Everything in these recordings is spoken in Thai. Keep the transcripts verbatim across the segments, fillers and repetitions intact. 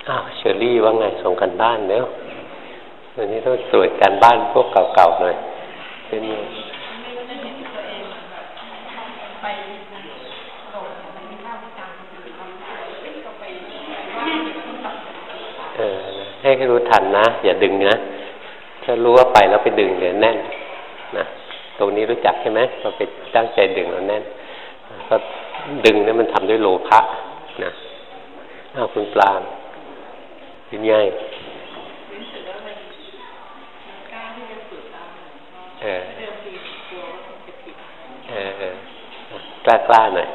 อ้าวเชอรี่ว่าไงส่งกันบ้านเนาะวันนี้ต้องตรวจการบ้านพวกเก่าๆหน่อยเป็นไงเออให้รู้ทันนะอย่าดึงนะถ้ารู้ว่าไปแล้วไปดึงเดี๋ยวแน่นนะตรงนี้รู้จักใช่ไหมเราไปตั้งใจดึงแล้วแน่นก็ดึงนี่มันทำด้วยโลภะนะอ้าวคุณปลาเป็นไงเออเออเออกล้ากล้าหน่อย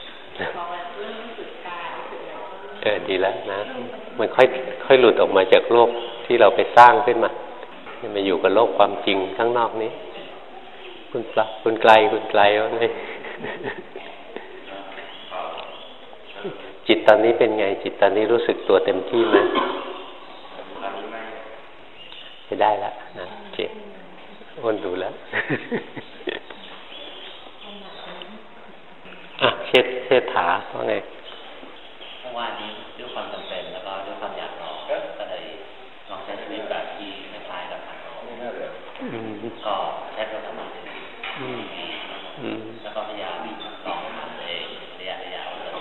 เออดีแล้วนะมันค่อยค่อยหลุดออกมาจากโลกที่เราไปสร้างขึ้นมามาอยู่กับโลกความจริงข้างนอกนี้คุณปลาคุณไกลคุณไกลว่าไงจิตตอนนี้เป็นไงจิตตอนนี้รู้สึกตัวเต็มที่ไหมจะได้แล้วนะเจ็บอ้นดูแล้วอ่ะเช็ดเช็ดขาว่าไงเมื่อวานนี้ด้วยความจำเป็นแล้วก็ด้วยความอยากลองก็เลยลองใช้ชีวิตแบบที่คล้ายๆกับทางโลกก็ใช้ประสบการณ์แล้วก็พยายามลองทำเองระยะระยะ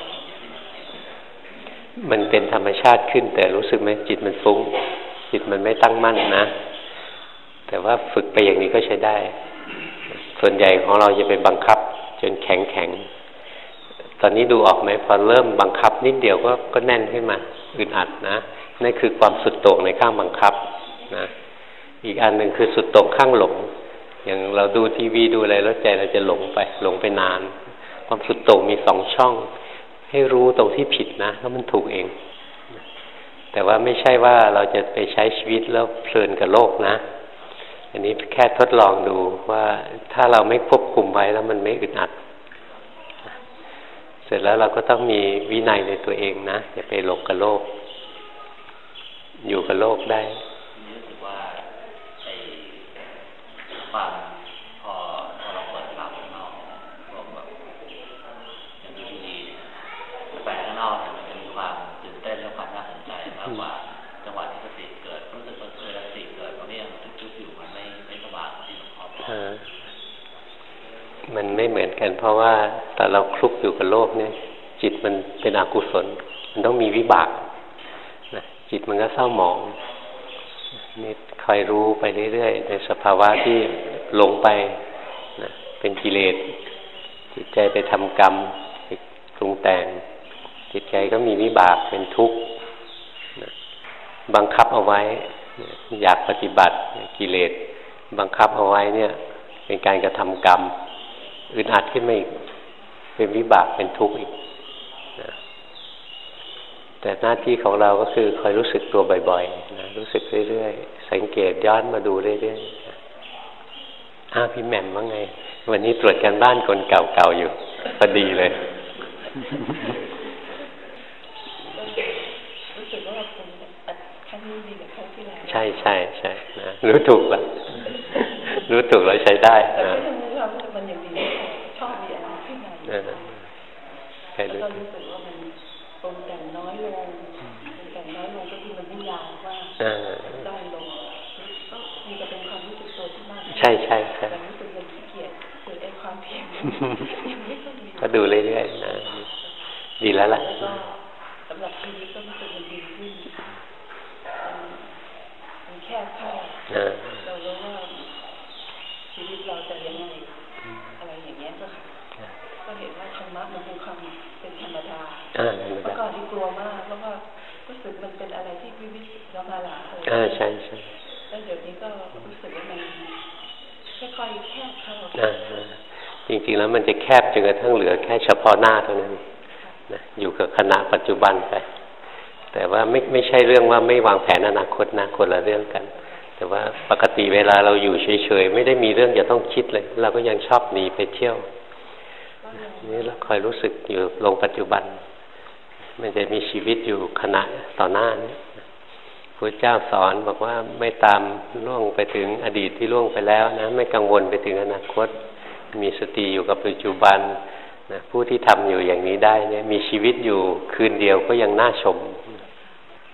มันเป็นธรรมชาติขึ้นแต่รู้สึกไหมจิตมันฟุ้งจิตมันไม่ตั้งมั่นนะแต่ว่าฝึกไปอย่างนี้ก็ใช้ได้ส่วนใหญ่ของเราจะไปบังคับจนแข็งแข็งตอนนี้ดูออกไหมพอเริ่มบังคับนิดเดียวก็ก็แน่นขึ้นมาอึดอัดนะนั่นคือความสุดโต่งในข้างบังคับนะอีกอันหนึ่งคือสุดโต่งข้างหลงอย่างเราดูทีวีดูอะไรแล้วใจเราจะหลงไปหลงไปนานความสุดโต่งมีสองช่องให้รู้ตรงที่ผิดนะแล้วมันถูกเองแต่ว่าไม่ใช่ว่าเราจะไปใช้ชีวิตแล้วเพลินกับโลกนะอันนี้แค่ทดลองดูว่าถ้าเราไม่ควบคุมไว้แล้วมันไม่อึดอัดเสร็จแล้วเราก็ต้องมีวินัยในตัวเองนะอย่าไปหลงกับโลกอยู่กับโลกได้รู้สึกว่าไอ้ความพอพอเราเปิดรับข้างนอกแบบอย่างนี้ดีแปลข้างนอกมันจะมีความตื่นเต้นและความน่าสนใจมากกว่าจังหวะที่สติเกิดรู้สึกว่าเวลาสติเกิดตรงนี้มันจุกๆอยู่มันไม่ไม่สบายที่มันครอบคลุมมันไม่เหมือนกันเพราะว่าตอนเราคลุกอยู่กับโลกเนี่ยจิตมันเป็นอกุศลมันต้องมีวิบากนะจิตมันก็เศร้าหมองนี่คอยรู้ไปเรื่อยๆในสภาวะที่หลงไปนะเป็นกิเลสจิตใจไปทำกรรมไปปรุงแต่งจิตใจก็มีวิบากเป็นทุกข์นะบังคับเอาไว้อยากปฏิบัติกิเลสบังคับเอาไว้เนี่ยเป็นการกระทำกรรมอึดอัดขึ้นมาอีกเป็นวิบากเป็นทุกข์อีกนะแต่หน้าที่ของเราก็คือคอยรู้สึกตัวบ่อยๆนะรู้สึกเรื่อยๆสังเกตย้อนมาดูเรื่อยๆอ้าวพี่แหม่มว่าไงวันนี้ตรวจการบ้านคนเก่าๆอยู่พอดีเลยรู้สึกว่าคุณครั้งนี้ดีกว่าครั้งที่แล้วใช่ใช่ใช่นะรู้ถูกแล้วรู้ถูกแล้วใช้ได้นะมันอย่างดีชอบดีอะไรขึ้นมาแล้วก็รู้สึกว่ามันตรงแต่งน้อยลงแต่งน้อยลงก็คือมันไม่ยาวว่าได้ลงก็มีแต่เป็นความรู้สึกตัวที่มากใช่ใช่ใช่รู้สึกมันขี้เกียจคือไอ้ความเพียรก็ดูเรื่อยๆนะดีแล้วล่ะสำหรับชีวิตก็รู้สึกมันดีขึ้นมันแคบเข้าเรารู้ว่าชีวิตเราจะยังไงอะไรอย่างเงี้ยก็ค่ะก็เห็นว่าธรรมะมันเป็นความเป็นธรรมดาเมื่อก่อนที่กลัวมากแล้วก็รู้สึกมันเป็นอะไรที่วิวิสเรามาหลาเลยอ่าใช่ใช่แล้วเดี๋ยวนี้ก็รู้สึกว่ามันค่อยๆแคบเข้าจริงๆแล้วมันจะแคบจนกระทั่งเหลือแค่เฉพาะหน้าเท่านั้นนะอยู่กับขณะปัจจุบันไปแต่ว่าไม่ไม่ใช่เรื่องว่าไม่วางแผนอนาคตนะคนละเรื่องกันแต่ว่าปกติเวลาเราอยู่เฉยๆไม่ได้มีเรื่องจะต้องคิดเลยเราก็ยังชอบหนีไปเที่ยวนี่เราคอยรู้สึกอยู่ลงปัจจุบันมันจะมีชีวิตอยู่ขณะต่อหน้านี้พระเจ้าสอนบอกว่าไม่ตามล่วงไปถึงอดีตที่ล่วงไปแล้วนะไม่กังวลไปถึงอนาคตมีสติอยู่กับปัจจุบันนะผู้ที่ทำอยู่อย่างนี้ได้เนี่ยมีชีวิตอยู่คืนเดียวก็ยังน่าชม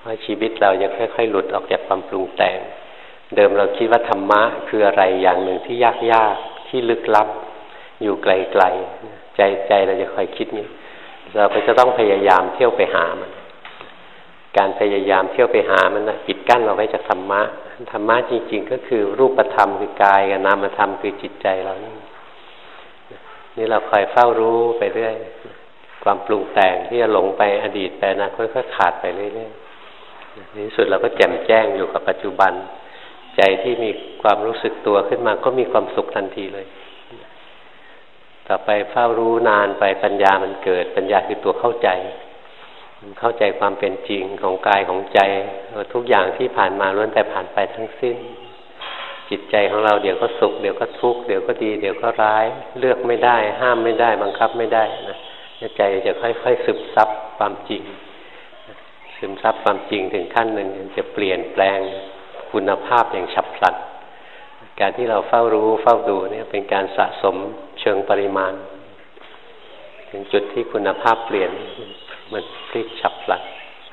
ว่าชีวิตเราจะค่อยๆหลุดออกจากความปรุงแต่งเดิมเราคิดว่าธรรมะคืออะไรอย่างหนึ่งที่ยากๆที่ลึกลับอยู่ไกลๆใจใจเราจะคอยคิดนี้เราก็จะต้องพยายามเที่ยวไปหามันการพยายามเที่ยวไปหามันนะปิดกั้นเราไว้จากธรรมะธรรมะจริงๆก็คือรูปธรรมคือกายกับนามธรรมคือจิตใจเรานี่นี่เราคอยเฝ้ารู้ไปเรื่อยความปรุงแต่งที่จะหลงไปอดีตไปอนาคตค่อยๆขาดไปเรื่อยๆในที่สุดเราก็แจ่มแจ้งอยู่กับปัจจุบันใจที่มีความรู้สึกตัวขึ้นมาก็มีความสุขทันทีเลยต่อไปเฝ้ารู้นานไปปัญญามันเกิดปัญญาคือตัวเข้าใจเข้าใจความเป็นจริงของกายของใจทุกอย่างที่ผ่านมาล้วนแต่ผ่านไปทั้งสิ้นจิตใจของเราเดี๋ยวก็สุขเดี๋ยวก็ทุกข์เดี๋ยวก็ดีเดี๋ยวก็ร้ายเลือกไม่ได้ห้ามไม่ได้บังคับไม่ได้นะใจจะค่อยๆซึมซับความจริงซึมซับความจริงถึงขั้นหนึ่งจะเปลี่ยนแปลงคุณภาพอย่างฉับพลันการที่เราเฝ้ารู้เฝ้าดูเนี่ยเป็นการสะสมเชิงปริมาณถึงจุดที่คุณภาพเปลี่ยนมันพลิกฉับพลัน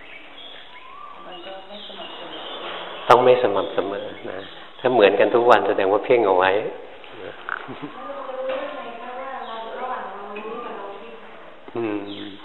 ต้องไม่สม่ำเสมอนะถ้าเหมือนกันทุกวันแสดงว่าเพ่งเอาไว้อืม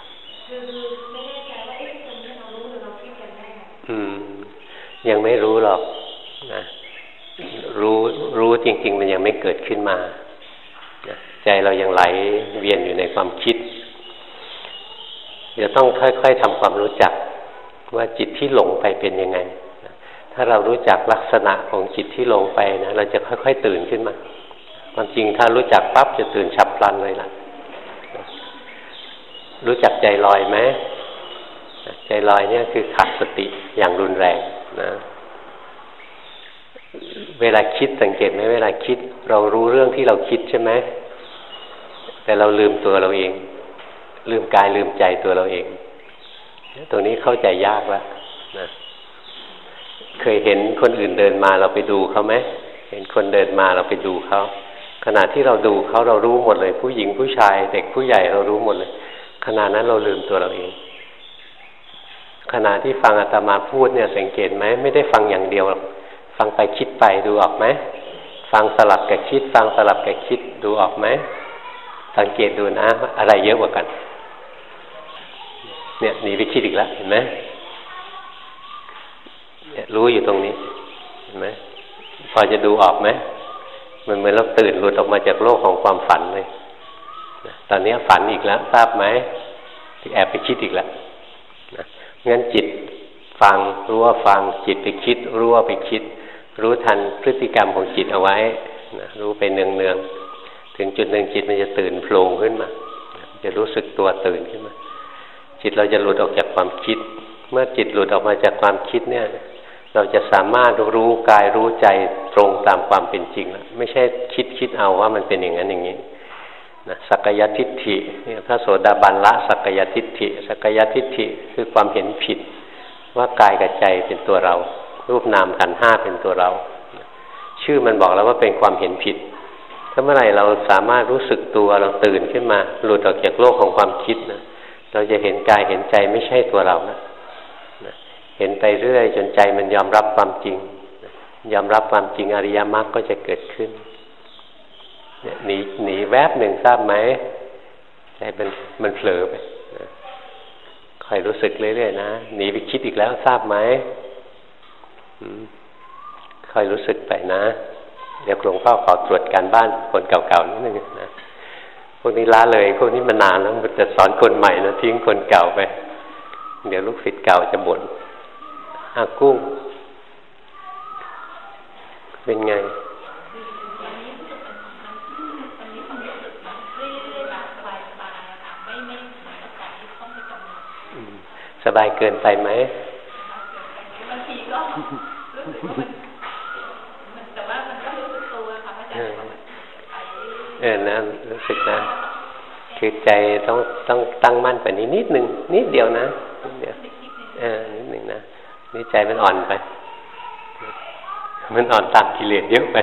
อืมยังไม่รู้หรอกนะรู้รู้จริงๆมันยังไม่เกิดขึ้นมานะใจเรายังไหลเวียนอยู่ในความคิดเดี๋ยวต้องค่อยๆทำความรู้จักว่าจิตที่หลงไปเป็นยังไงนะถ้าเรารู้จักลักษณะของจิตที่หลงไปนะเราจะค่อยๆตื่นขึ้นมาความจริงถ้ารู้จักปั๊บจะตื่นฉับพลันเลยล่ะรู้จักใจลอยไหมใจลอยเนี่ยคือขาดสติอย่างรุนแรงนะเวลาคิดสังเกตไหมเวลาคิดเรารู้เรื่องที่เราคิดใช่ไหมแต่เราลืมตัวเราเองลืมกายลืมใจตัวเราเองตรงนี้เข้าใจยากแล้วนะเคยเห็นคนอื่นเดินมาเราไปดูเขาไหมเห็นคนเดินมาเราไปดูเขาขณะที่เราดูเขาเรารู้หมดเลยผู้หญิงผู้ชายเด็กผู้ใหญ่เรารู้หมดเลยขณะนั้นเราลืมตัวเราเองขณะที่ฟังอาตมาพูดเนี่ยสังเกตไหมไม่ได้ฟังอย่างเดียวฟังไปคิดไปดูออกไหมฟังสลับกับคิดฟังสลับกับคิดดูออกไหมสังเกตดูนะอะไรเยอะกว่ากันเนี่ยหนีไปคิดอีกแล้วเห็นไหมเนี่ยรู้อยู่ตรงนี้เห็นไหมพอจะดูออกไหมมันเหมือนเราตื่นหลุดออกมาจากโลกของความฝันเลยตอนนี้ฝันอีกแล้วทราบไหมที่แอบไปคิดอีกแล้วนะงั้นจิตฟังรู้ว่าฟังจิตไปคิดรู้ว่าไปคิดรู้ทันพฤติกรรมของจิตเอาไว้นะรู้ไปเนืองๆถึงจุดหนึ่งจิตมันจะตื่นโผล่ขึ้นมาจะรู้สึกตัวตื่นขึ้นมาจิตเราจะหลุดออกจากความคิดเมื่อจิตหลุดออกมาจากความคิดเนี่ยเราจะสามารถรู้กายรู้ใจตรงตามความเป็นจริงแล้วไม่ใช่คิดคิดเอาว่ามันเป็นอย่างนั้นอย่างนี้นะสักกายทิฏฐิเนี่ยพระโสดาบันละสักกายทิฏฐิสักกายทิฏฐิคือความเห็นผิดว่ากายกับใจเป็นตัวเรารูปนามขันธ์ห้าเป็นตัวเราชื่อมันบอกแล้วว่าเป็นความเห็นผิดถ้าเมื่อไหร่เราสามารถรู้สึกตัวเราตื่นขึ้นมาหลุดออกจากโลกของความคิดนะเราจะเห็นกายเห็นใจไม่ใช่ตัวเรานะเห็นไปเรื่อยจนใจมันยอมรับความจริงยอมรับความจริงอริยมรรคก็จะเกิดขึ้นหนีหนีแวบหนึ่งทราบไหมใจมันมันเผลอไปคอยรู้สึกเรื่อยๆนะหนีไปคิดอีกแล้วทราบไหมคอยรู้สึกไปนะเดี๋ยวหลวงพ่อขอตรวจการบ้านคนเก่าๆนิดนึงนะพวกนี้ล้าเลยพวกนี้มานานแล้วมันจะสอนคนใหม่นะทิ้งคนเก่าไปเดี๋ยวลูกศิษย์เก่าจะบ่นอากุ้งเป็นไงสบายเกินไปไหมบางทีก็รู้สึกว่ามันแต่ว่ามันก็รู้สึกตัวค่ะอาจารย์เออนะรู้สึกนะคือใจต้องต้องตั้งมั่นกว่านี้นิดนึงนิดเดียวนะนิดเดียวเออนิดนึงนะนี่ใจมันอ่อนไปมันอ่อนตามกิเลสเยอะไป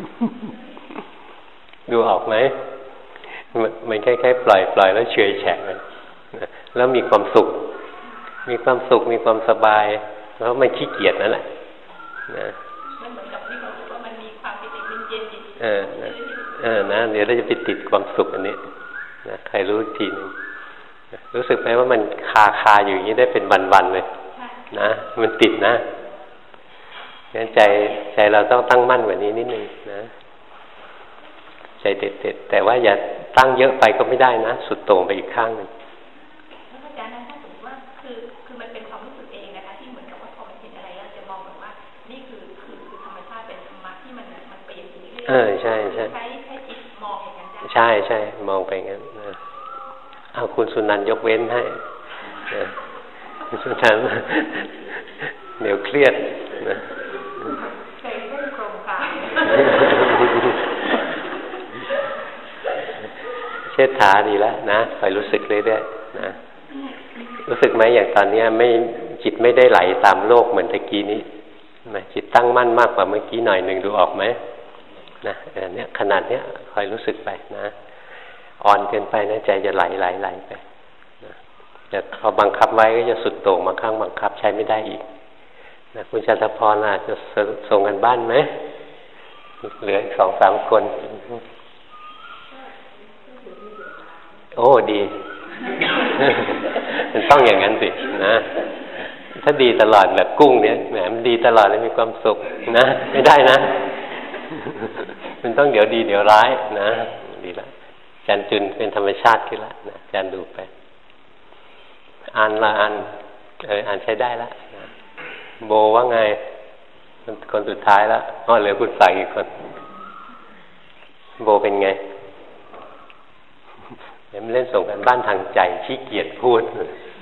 ดูออกไหมมันคล้ายๆปล่อยปล่อยแล้วเฉยแฉะไปแล้วมีความสุขมีความสุขมีความสบายเพราะมันขี้เกียจนั่นแหละนะมันเหมือนกับที่เราบอกว่ามันมีความเป็นเย็นเย็นเออนะเออนะเดี๋ยวเราจะไปติดความสุขอันนี้นะใครรู้ทีนึงรู้สึกไหมว่ามันคาคาอยู่อย่างนี้ได้เป็นวันๆเลยนะมันติดนะงั้นใจใจเราต้องตั้งมั่นกว่านี้นิดนึงนะใจเด็ดๆแต่ว่าอย่าตั้งเยอะไปก็ไม่ได้นะสุดโต่งไปอีกข้างหนึ่งแล้วอาจารย์นั้นถ้าสมมติว่าคือคือมันเป็นความรู้สึกเองนะคะที่เหมือนกับว่าพอมันเห็นอะไรแล้วจะมองแบบว่านี่คือคือคือธรรมชาติเป็นธรรมะที่มันมันเปลี่ยนไปเรื่อยๆเออใช่ใช่ใช้ใช้จิตมองอย่างนั้นใช่ใช่มองไปงั้นนะเอาคุณสุนันท์ยกเว้นให้คุณสุนันท์เดี๋ยวเครียดนะเคยเล่นโครงการเชิดฐาดีแล้วนะคอยรู้สึกเรื่อยๆนะรู้สึกไหมอย่างตอนนี้ไม่จิตไม่ได้ไหลตามโลกเหมือนตะกี้นี้นะจิตตั้งมั่นมากกว่าเมื่อกี้หน่อยหนึ่งดูออกไหมนะอันนี้ขนาดนี้คอยรู้สึกไปนะอ่อนเกินไปนะใจจะไหลไหลไหลไปนะแต่พอบังคับไว้ก็จะสุดโต่งบางครั้งบังคับใช้ไม่ได้อีกนะคุณชัตพรอาจจะส่งกันบ้านไหมเหลืออีกสองสามคนโอ้ดี มันต้องอย่างนั้นสินะถ้าดีตลอดแบบกุ้งเนี้ยแหมมันดีตลอดเลยมีความสุขนะไม่ได้นะ มันต้องเดี๋ยวดีเดี๋ยวร้ายนะดีละอาจารย์จุนเป็นธรรมชาติขึ้นละนะอาจารย์ดูไปอ่านละอ่านเอออ่านใช้ได้ละนะโบว่าไงคนสุดท้ายแล้วอ๋อเหลือคุณสายอีกคนโบเป็นไงเดี๋ยวมันเล่นส่งกันบ้านทางใจขี้เกียจพูด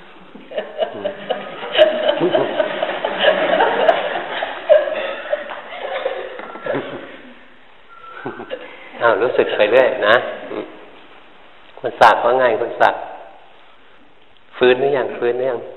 อ้าวรู้สึกไปเรื่อยนะคุณศักดิ์ว่าไงคุณศักดิ์ฟื้นหรือยังฟื้นหรือยัง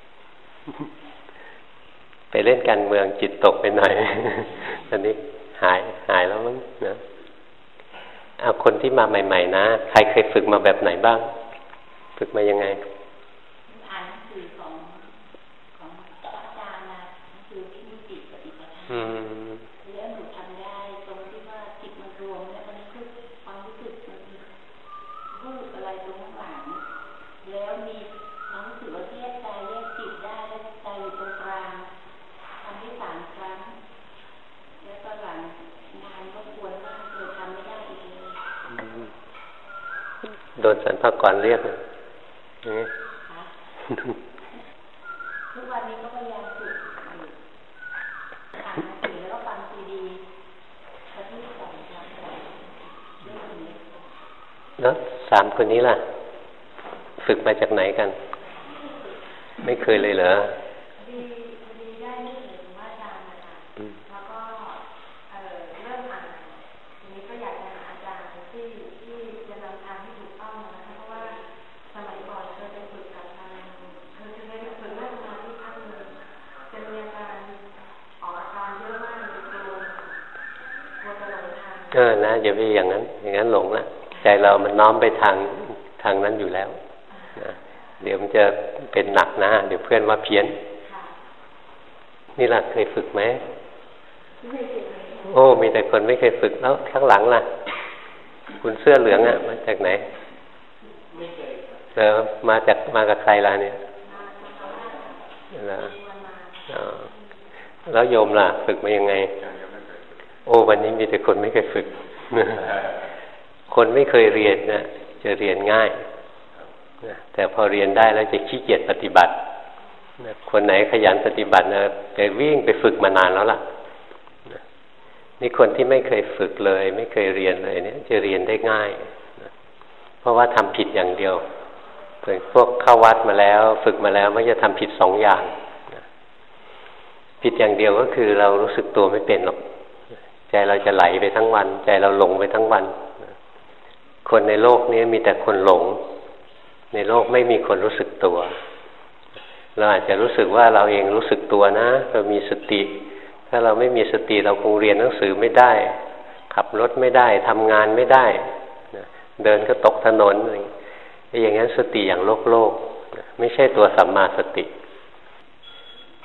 ไปเล่นการเมืองจิตตกไปหน่อยตอนนี้หายหายแล้วมั้งนะเอาคนที่มาใหม่ๆนะใครเคยฝึกมาแบบไหนบ้างฝึกมายังไงอ่านหนังสือของของอาจารย์นะหนังสือที่มีจิตปฏิปทาแล้วหนูทำได้ตรงที่ว่าจิตมันรวมแล้วมันคือความรู้สึกมันรูปอะไรตรงข้างหลังแล้วมีความรู้สึกว่าแยกใจแยกจิตได้แล้วใจอยู่ตรงกลางทำได้สามครั้งแล้วก็หลังนานก็ควรมากเลยทำไม่ได้อีกเลยโดนสรรพากรเรียกเลยทุกวันนี้ก็พยายามฝึกอ่านหนังสือแล้วก็ฟังซีดีแล้วที่สอนครับแล้วสามคนนี้ล่ะฝึกมาจากไหนกันไม่เคยเลยเหรอดีดีได้เรื่องของอาจารย์นะคะแล้วก็เอ่อเริ่มอ่านทีนี้ก็อยากจะหาอาจารย์ที่ที่จะนำทางที่ถูกต้องนะคะเพราะว่าสมัยก่อนเคยไปฝึกกับทางเคยจะไปฝึกเรื่องมาที่พักหนึ่งจะมีอาการออกอาการเยอะมากในตัวตัวตลอดทางเออนะอย่าไปอย่างนั้นอย่างนั้นหลงนะใจเรามันน้อมไปทางทางนั้นอยู่แล้วนะเดี๋ยวมันจะเป็นหนักนะเดี๋ยวเพื่อนว่าเพี้ยนนี่ล่ะเคยฝึกไหมโอ้มีแต่คนไม่เคยฝึกแล้วข้างหลังล่ะคุณเสื้อเหลืองอ่ะมาจากไหนเออมาจากมากับใครล่ะเนี่ยแล้วโยมล่ะฝึกมายังไงโอ้วันนี้มีแต่คนไม่เคยฝึกคนไม่เคยเรียนนะจะเรียนง่ายนะแต่พอเรียนได้แล้วจะขี้เกียจปฏิบัตินะคนไหนขยันปฏิบัตินะจะวิ่งไปฝึกมานานแล้วล่ะนะนี่คนที่ไม่เคยฝึกเลยไม่เคยเรียนเลยเนี่ยจะเรียนได้ง่ายนะเพราะว่าทำผิดอย่างเดียวเพื่อนพวกเข้าวัดมาแล้วฝึกมาแล้วไม่จะทำผิดสองอย่างนะผิดอย่างเดียวก็คือเรารู้สึกตัวไม่เป็นหรอกใจเราจะไหลไปทั้งวันใจเราหลงไปทั้งวันคนในโลกนี้มีแต่คนหลงในโลกไม่มีคนรู้สึกตัวเราอาจจะรู้สึกว่าเราเองรู้สึกตัวนะเรามีสติถ้าเราไม่มีสติเราคงเรียนหนังสือไม่ได้ขับรถไม่ได้ทำงานไม่ได้เดินก็ตกถนนอะไรอย่างนั้นสติอย่างโลกโลกไม่ใช่ตัวสัมมาสติ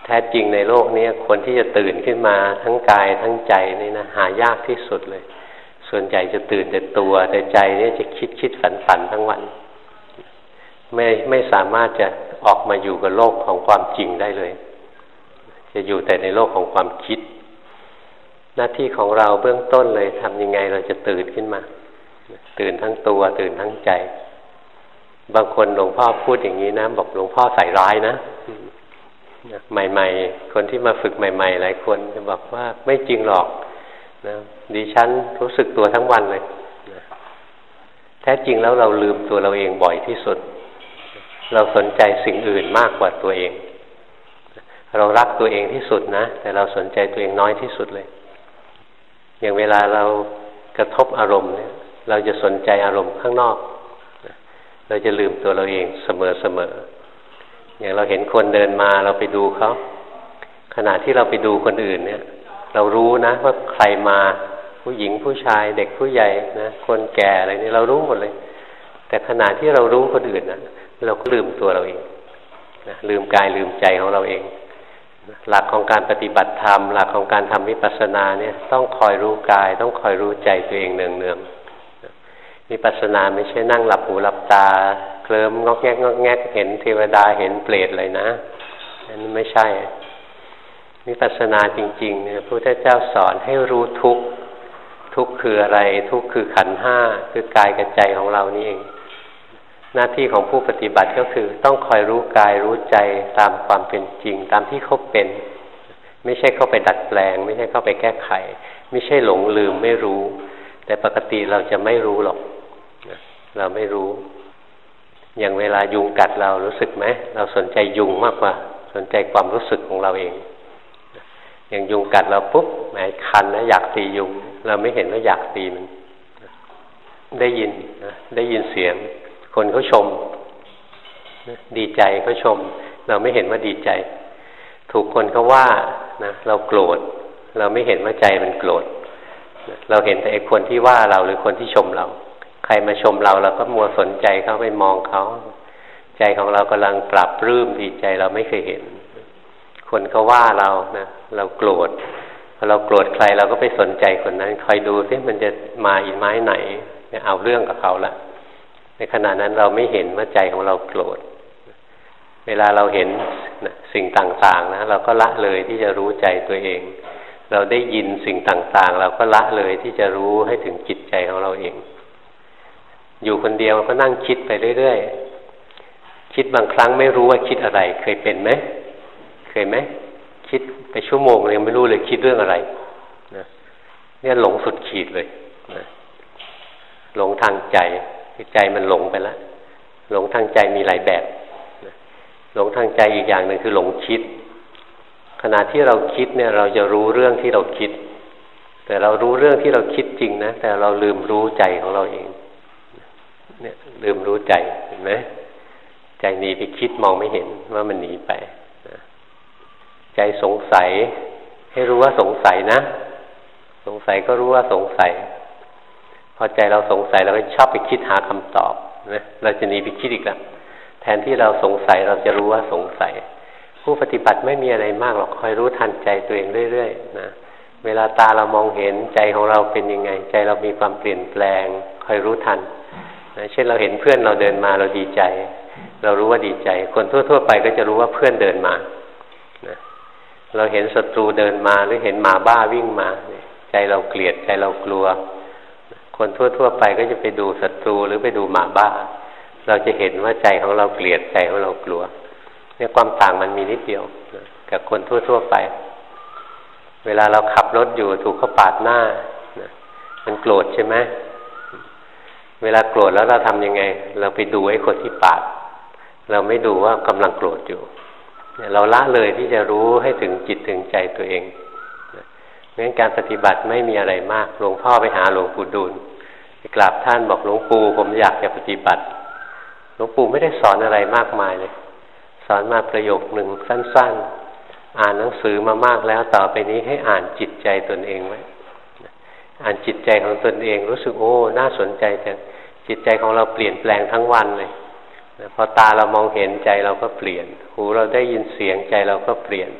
แท้จริงในโลกนี้คนที่จะตื่นขึ้นมาทั้งกายทั้งใจนี่นะหายากที่สุดเลยส่วนใหญ่จะตื่นแต่ตัวแต่ใจนี่จะคิดคิดฝันฝันทั้งวันไม่ไม่สามารถจะออกมาอยู่กับโลกของความจริงได้เลยจะอยู่แต่ในโลกของความคิดหน้าที่ของเราเบื้องต้นเลยทำยังไงเราจะตื่นขึ้นมาตื่นทั้งตัวตื่นทั้งใจบางคนหลวงพ่อพูดอย่างนี้นะบอกหลวงพ่อใส่ร้ายนะใหม่ๆคนที่มาฝึกใหม่ๆหลายคนจะบอกว่าไม่จริงหรอกนะดิฉันรู้สึกตัวทั้งวันเลยนะแท้จริงแล้วเราลืมตัวเราเองบ่อยที่สุดเราสนใจสิ่งอื่นมากกว่าตัวเองเรารักตัวเองที่สุดนะแต่เราสนใจตัวเองน้อยที่สุดเลยอย่างเวลาเรากระทบอารมณ์เนี่ยเราจะสนใจอารมณ์ข้างนอกเราจะลืมตัวเราเองเสมอๆอย่างเราเห็นคนเดินมาเราไปดูเขาขณะที่เราไปดูคนอื่นเนี่ยเรารู้นะว่าใครมาผู้หญิงผู้ชายเด็กผู้ใหญ่นะคนแก่อะไรนี่เรารู้หมดเลยแต่ขณะที่เรารู้คนอื่นนะเราก็ลืมตัวเราเองนะลืมกายลืมใจของเราเองหลักของการปฏิบัติธรรมหลักของการทำวิปัสสนาเนี่ยต้องคอยรู้กายต้องคอยรู้ใจตัวเองเนืองๆวิปัสสนาไม่ใช่นั่งหลับหูหลับตาเคลิ้มงอกแงกงอกแงกเห็นเทวดาเห็นเปรตเลยนะนั่นไม่ใช่วิปัสสนาจริงๆเนี่ยพระพุทธเจ้าสอนให้รู้ทุกข์ทุกข์คืออะไรทุกข์คือขันธ์ห้าคือกายกับใจของเรานี่เองหน้าที่ของผู้ปฏิบัติก็คือต้องคอยรู้กายรู้ใจตามความเป็นจริงตามที่เขาเป็นไม่ใช่เข้าไปดัดแปลงไม่ใช่เข้าไปแก้ไขไม่ใช่หลงลืมไม่รู้แต่ปกติเราจะไม่รู้หรอกเราไม่รู้อย่างเวลายุงกัดเรารู้สึกไหมเราสนใจยุงมากกว่าสนใจความรู้สึกของเราเองอย่างยุงกัดเราปุ๊บแหมคันนะอยากตียุงเราไม่เห็นว่าอยากตีมันได้ยินได้ยินเสียงคนเขาชมดีใจเขาชมเราไม่เห็นว่าดีใจถูกคนเขาว่านะเราโกรธเราไม่เห็นว่าใจมันโกรธเราเห็นแต่ไอ้คนที่ว่าเราหรือคนที่ชมเราใครมาชมเราเราก็มัวสนใจเขาไปมองเขาใจของเรากำลังปรับปลื้มดีใจเราไม่เคยเห็นคนเขาว่าเรานะเราโกรธพอเราโกรธใครเราก็ไปสนใจคนนั้นคอยดูซิมันจะมาอีกไม้ไหนเอาเรื่องกับเขาละในขณะนั้นเราไม่เห็นว่าใจของเราโกรธเวลาเราเห็นนะสิ่งต่างๆนะเราก็ละเลยที่จะรู้ใจตัวเองเราได้ยินสิ่งต่างๆเราก็ละเลยที่จะรู้ให้ถึงจิตใจของเราเองอยู่คนเดียวก็นั่งคิดไปเรื่อยๆคิดบางครั้งไม่รู้ว่าคิดอะไรเคยเป็นไหมเคยไหมคิดไปชั่วโมงเลยไม่รู้เลยคิดเรื่องอะไรนะเนี่ยหลงสุดขีดเลยนะหลงทางใจใจมันหลงไปแล้วหลงทางใจมีหลายแบบหลงทางใจอีกอย่างหนึ่งคือหลงคิดขณะที่เราคิดเนี่ยเราจะรู้เรื่องที่เราคิดแต่เรารู้เรื่องที่เราคิดจริงนะแต่เราลืมรู้ใจของเราเองเนี่ยลืมรู้ใจเห็นไหมใจหนีไปคิดมองไม่เห็นว่ามันหนีไปใจสงสัยให้รู้ว่าสงสัยนะสงสัยก็รู้ว่าสงสัยพอใจเราสงสัยเราก็ชอบไปคิดหาคำตอบนะเราจะหนีไปคิดอีกแล้วแทนที่เราสงสัยเราจะรู้ว่าสงสัยผู้ปฏิบัติไม่มีอะไรมากหรอกคอยรู้ทันใจตัวเองเรื่อยๆนะเวลาตาเรามองเห็นใจของเราเป็นยังไงใจเรามีความเปลี่ยนแปลงคอยรู้ทันนะเช่นเราเห็นเพื่อนเราเดินมาเราดีใจเรารู้ว่าดีใจคนทั่วๆไปก็จะรู้ว่าเพื่อนเดินมานะเราเห็นศัตรูเดินมาหรือเห็นหมาบ้าวิ่งมาใจเราเกลียดใจเรากลัวคนทั่วๆไปก็จะไปดูศัตรูหรือไปดูหมาบ้าเราจะเห็นว่าใจของเราเกลียดใจของเรากลัวเนี่ยความต่างมันมีนิดเดียวนะกับคนทั่วๆไปเวลาเราขับรถอยู่ถูกเขาปาดหน้านะมันโกรธใช่ไหมเวลาโกรธแล้วเราทำยังไงเราไปดูไอ้คนที่ปาดเราไม่ดูว่ากำลังโกรธอยู่เนี่ยเราละเลยที่จะรู้ให้ถึงจิตถึงใจตัวเองนะงั้นการปฏิบัติไม่มีอะไรมากหลวงพ่อไปหาหลวงปู่ดูลไปกราบท่านบอกหลวงปู่ผมอยากจะปฏิบัติหลวงปู่ไม่ได้สอนอะไรมากมายเลยสอนมาประโยคหนึ่งสั้นๆอ่านหนังสือมามากแล้วต่อไปนี้ให้อ่านจิตใจตนเองไว้อ่านจิตใจของตนเองรู้สึกโอ้น่าสนใจจังจิตใจของเราเปลี่ยนแปลงทั้งวันเลยพอตาเรามองเห็นใจเราก็เปลี่ยนหูเราได้ยินเสียงใจเราก็เปลี่ยน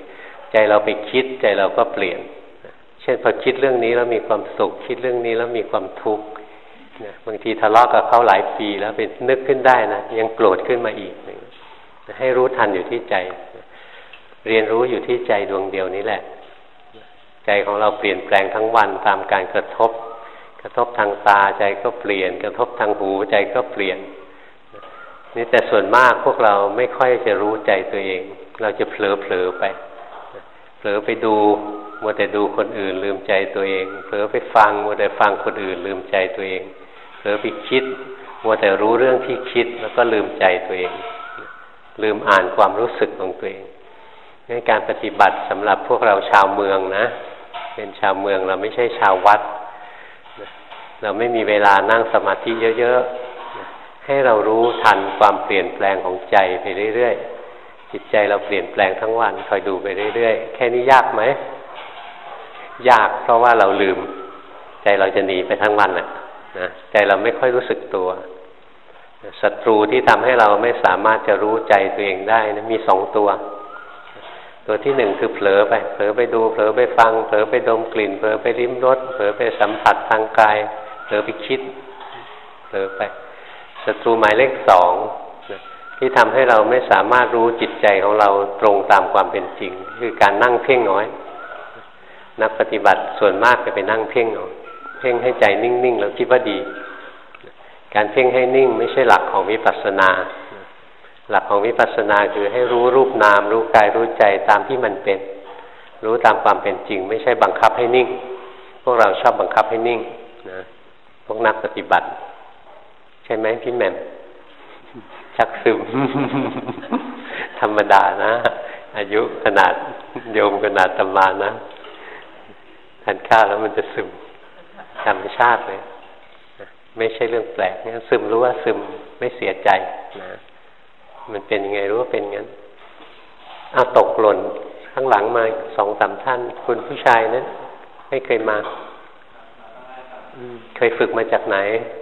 ใจเราไปคิดใจเราก็เปลี่ยนเช่นพอคิดเรื่องนี้แล้วมีความสุขคิดเรื่องนี้แล้วมีความทุกข์บางทีทะเลาะกับเขาหลายปีแล้วไปนึกขึ้นได้นะยังโกรธขึ้นมาอีกให้รู้ทันอยู่ที่ใจเรียนรู้อยู่ที่ใจดวงเดียวนี้แหละใจของเราเปลี่ยนแปลงทั้งวันตามการกระทบกระทบทางตาใจก็เปลี่ยนกระทบทางหูใจก็เปลี่ยนนี่แต่ส่วนมากพวกเราไม่ค่อยจะรู้ใจตัวเองเราจะเผลอเผลอไปเผลอไปดูมัวแต่ดูคนอื่นลืมใจตัวเองเผลอไปฟังมัวแต่ฟังคนอื่นลืมใจตัวเองเผลอไปคิดมัวแต่รู้เรื่องที่คิดแล้วก็ลืมใจตัวเองลืมอ่านความรู้สึกของตัวเองในการปฏิบัติสำหรับพวกเราชาวเมืองนะเป็นชาวเมืองเราไม่ใช่ชาววัดเราไม่มีเวลานั่งสมาธิเยอะๆให้เรารู้ทันความเปลี่ยนแปลงของใจไปเรื่อยๆจิตใจเราเปลี่ยนแปลงทั้งวันคอยดูไปเรื่อยๆแค่นี้ยากไหมยากเพราะว่าเราลืมใจเราจะหนีไปทั้งวันแหละนะใจเราไม่ค่อยรู้สึกตัวศัตรูที่ทำให้เราไม่สามารถจะรู้ใจตัวเองได้นะมีสองตัวตัวที่หนึ่งคือเผลอไปเผลอไปดูเผลอไปฟังเผลอไปดมกลิ่นเผลอไปลิ้มรสเผลอไปสัมผัสทางกายเผลอไปคิดเผลอไปศัตรูหมายเลขสองที่ทำให้เราไม่สามารถรู้จิตใจของเราตรงตามความเป็นจริงคือการนั่งเพ่งน้อยนักปฏิบัติส่วนมากจะไปนั่งเพ่งเอาเพ่งให้ใจนิ่งๆแล้วคิดว่าดีการเพ่งให้นิ่งไม่ใช่หลักของวิปัสสนาหลักของวิปัสสนาคือให้รู้รูปนามรู้กายรู้ใจตามที่มันเป็นรู้ตามความเป็นจริงไม่ใช่บังคับให้นิ่งพวกเราชอบบังคับให้นิ่งนะพวกนักปฏิบัติใช่ไหมพี่แหม่มชักซึม ธรรมดานะอายุขนาดโยมขนาดตำมานะทานข้าวแล้วมันจะซึมธรรมชาติเลยไม่ใช่เรื่องแปลกเนี่ยซึมรู้ว่าซึมไม่เสียใจนะมันเป็นยังไงรู้ว่าเป็นงั้นอ้าวตกหล่นข้างหลังมาสองสามท่านคุณผู้ชายนั้นไม่เคยมาเคยฝึกมาจากไหน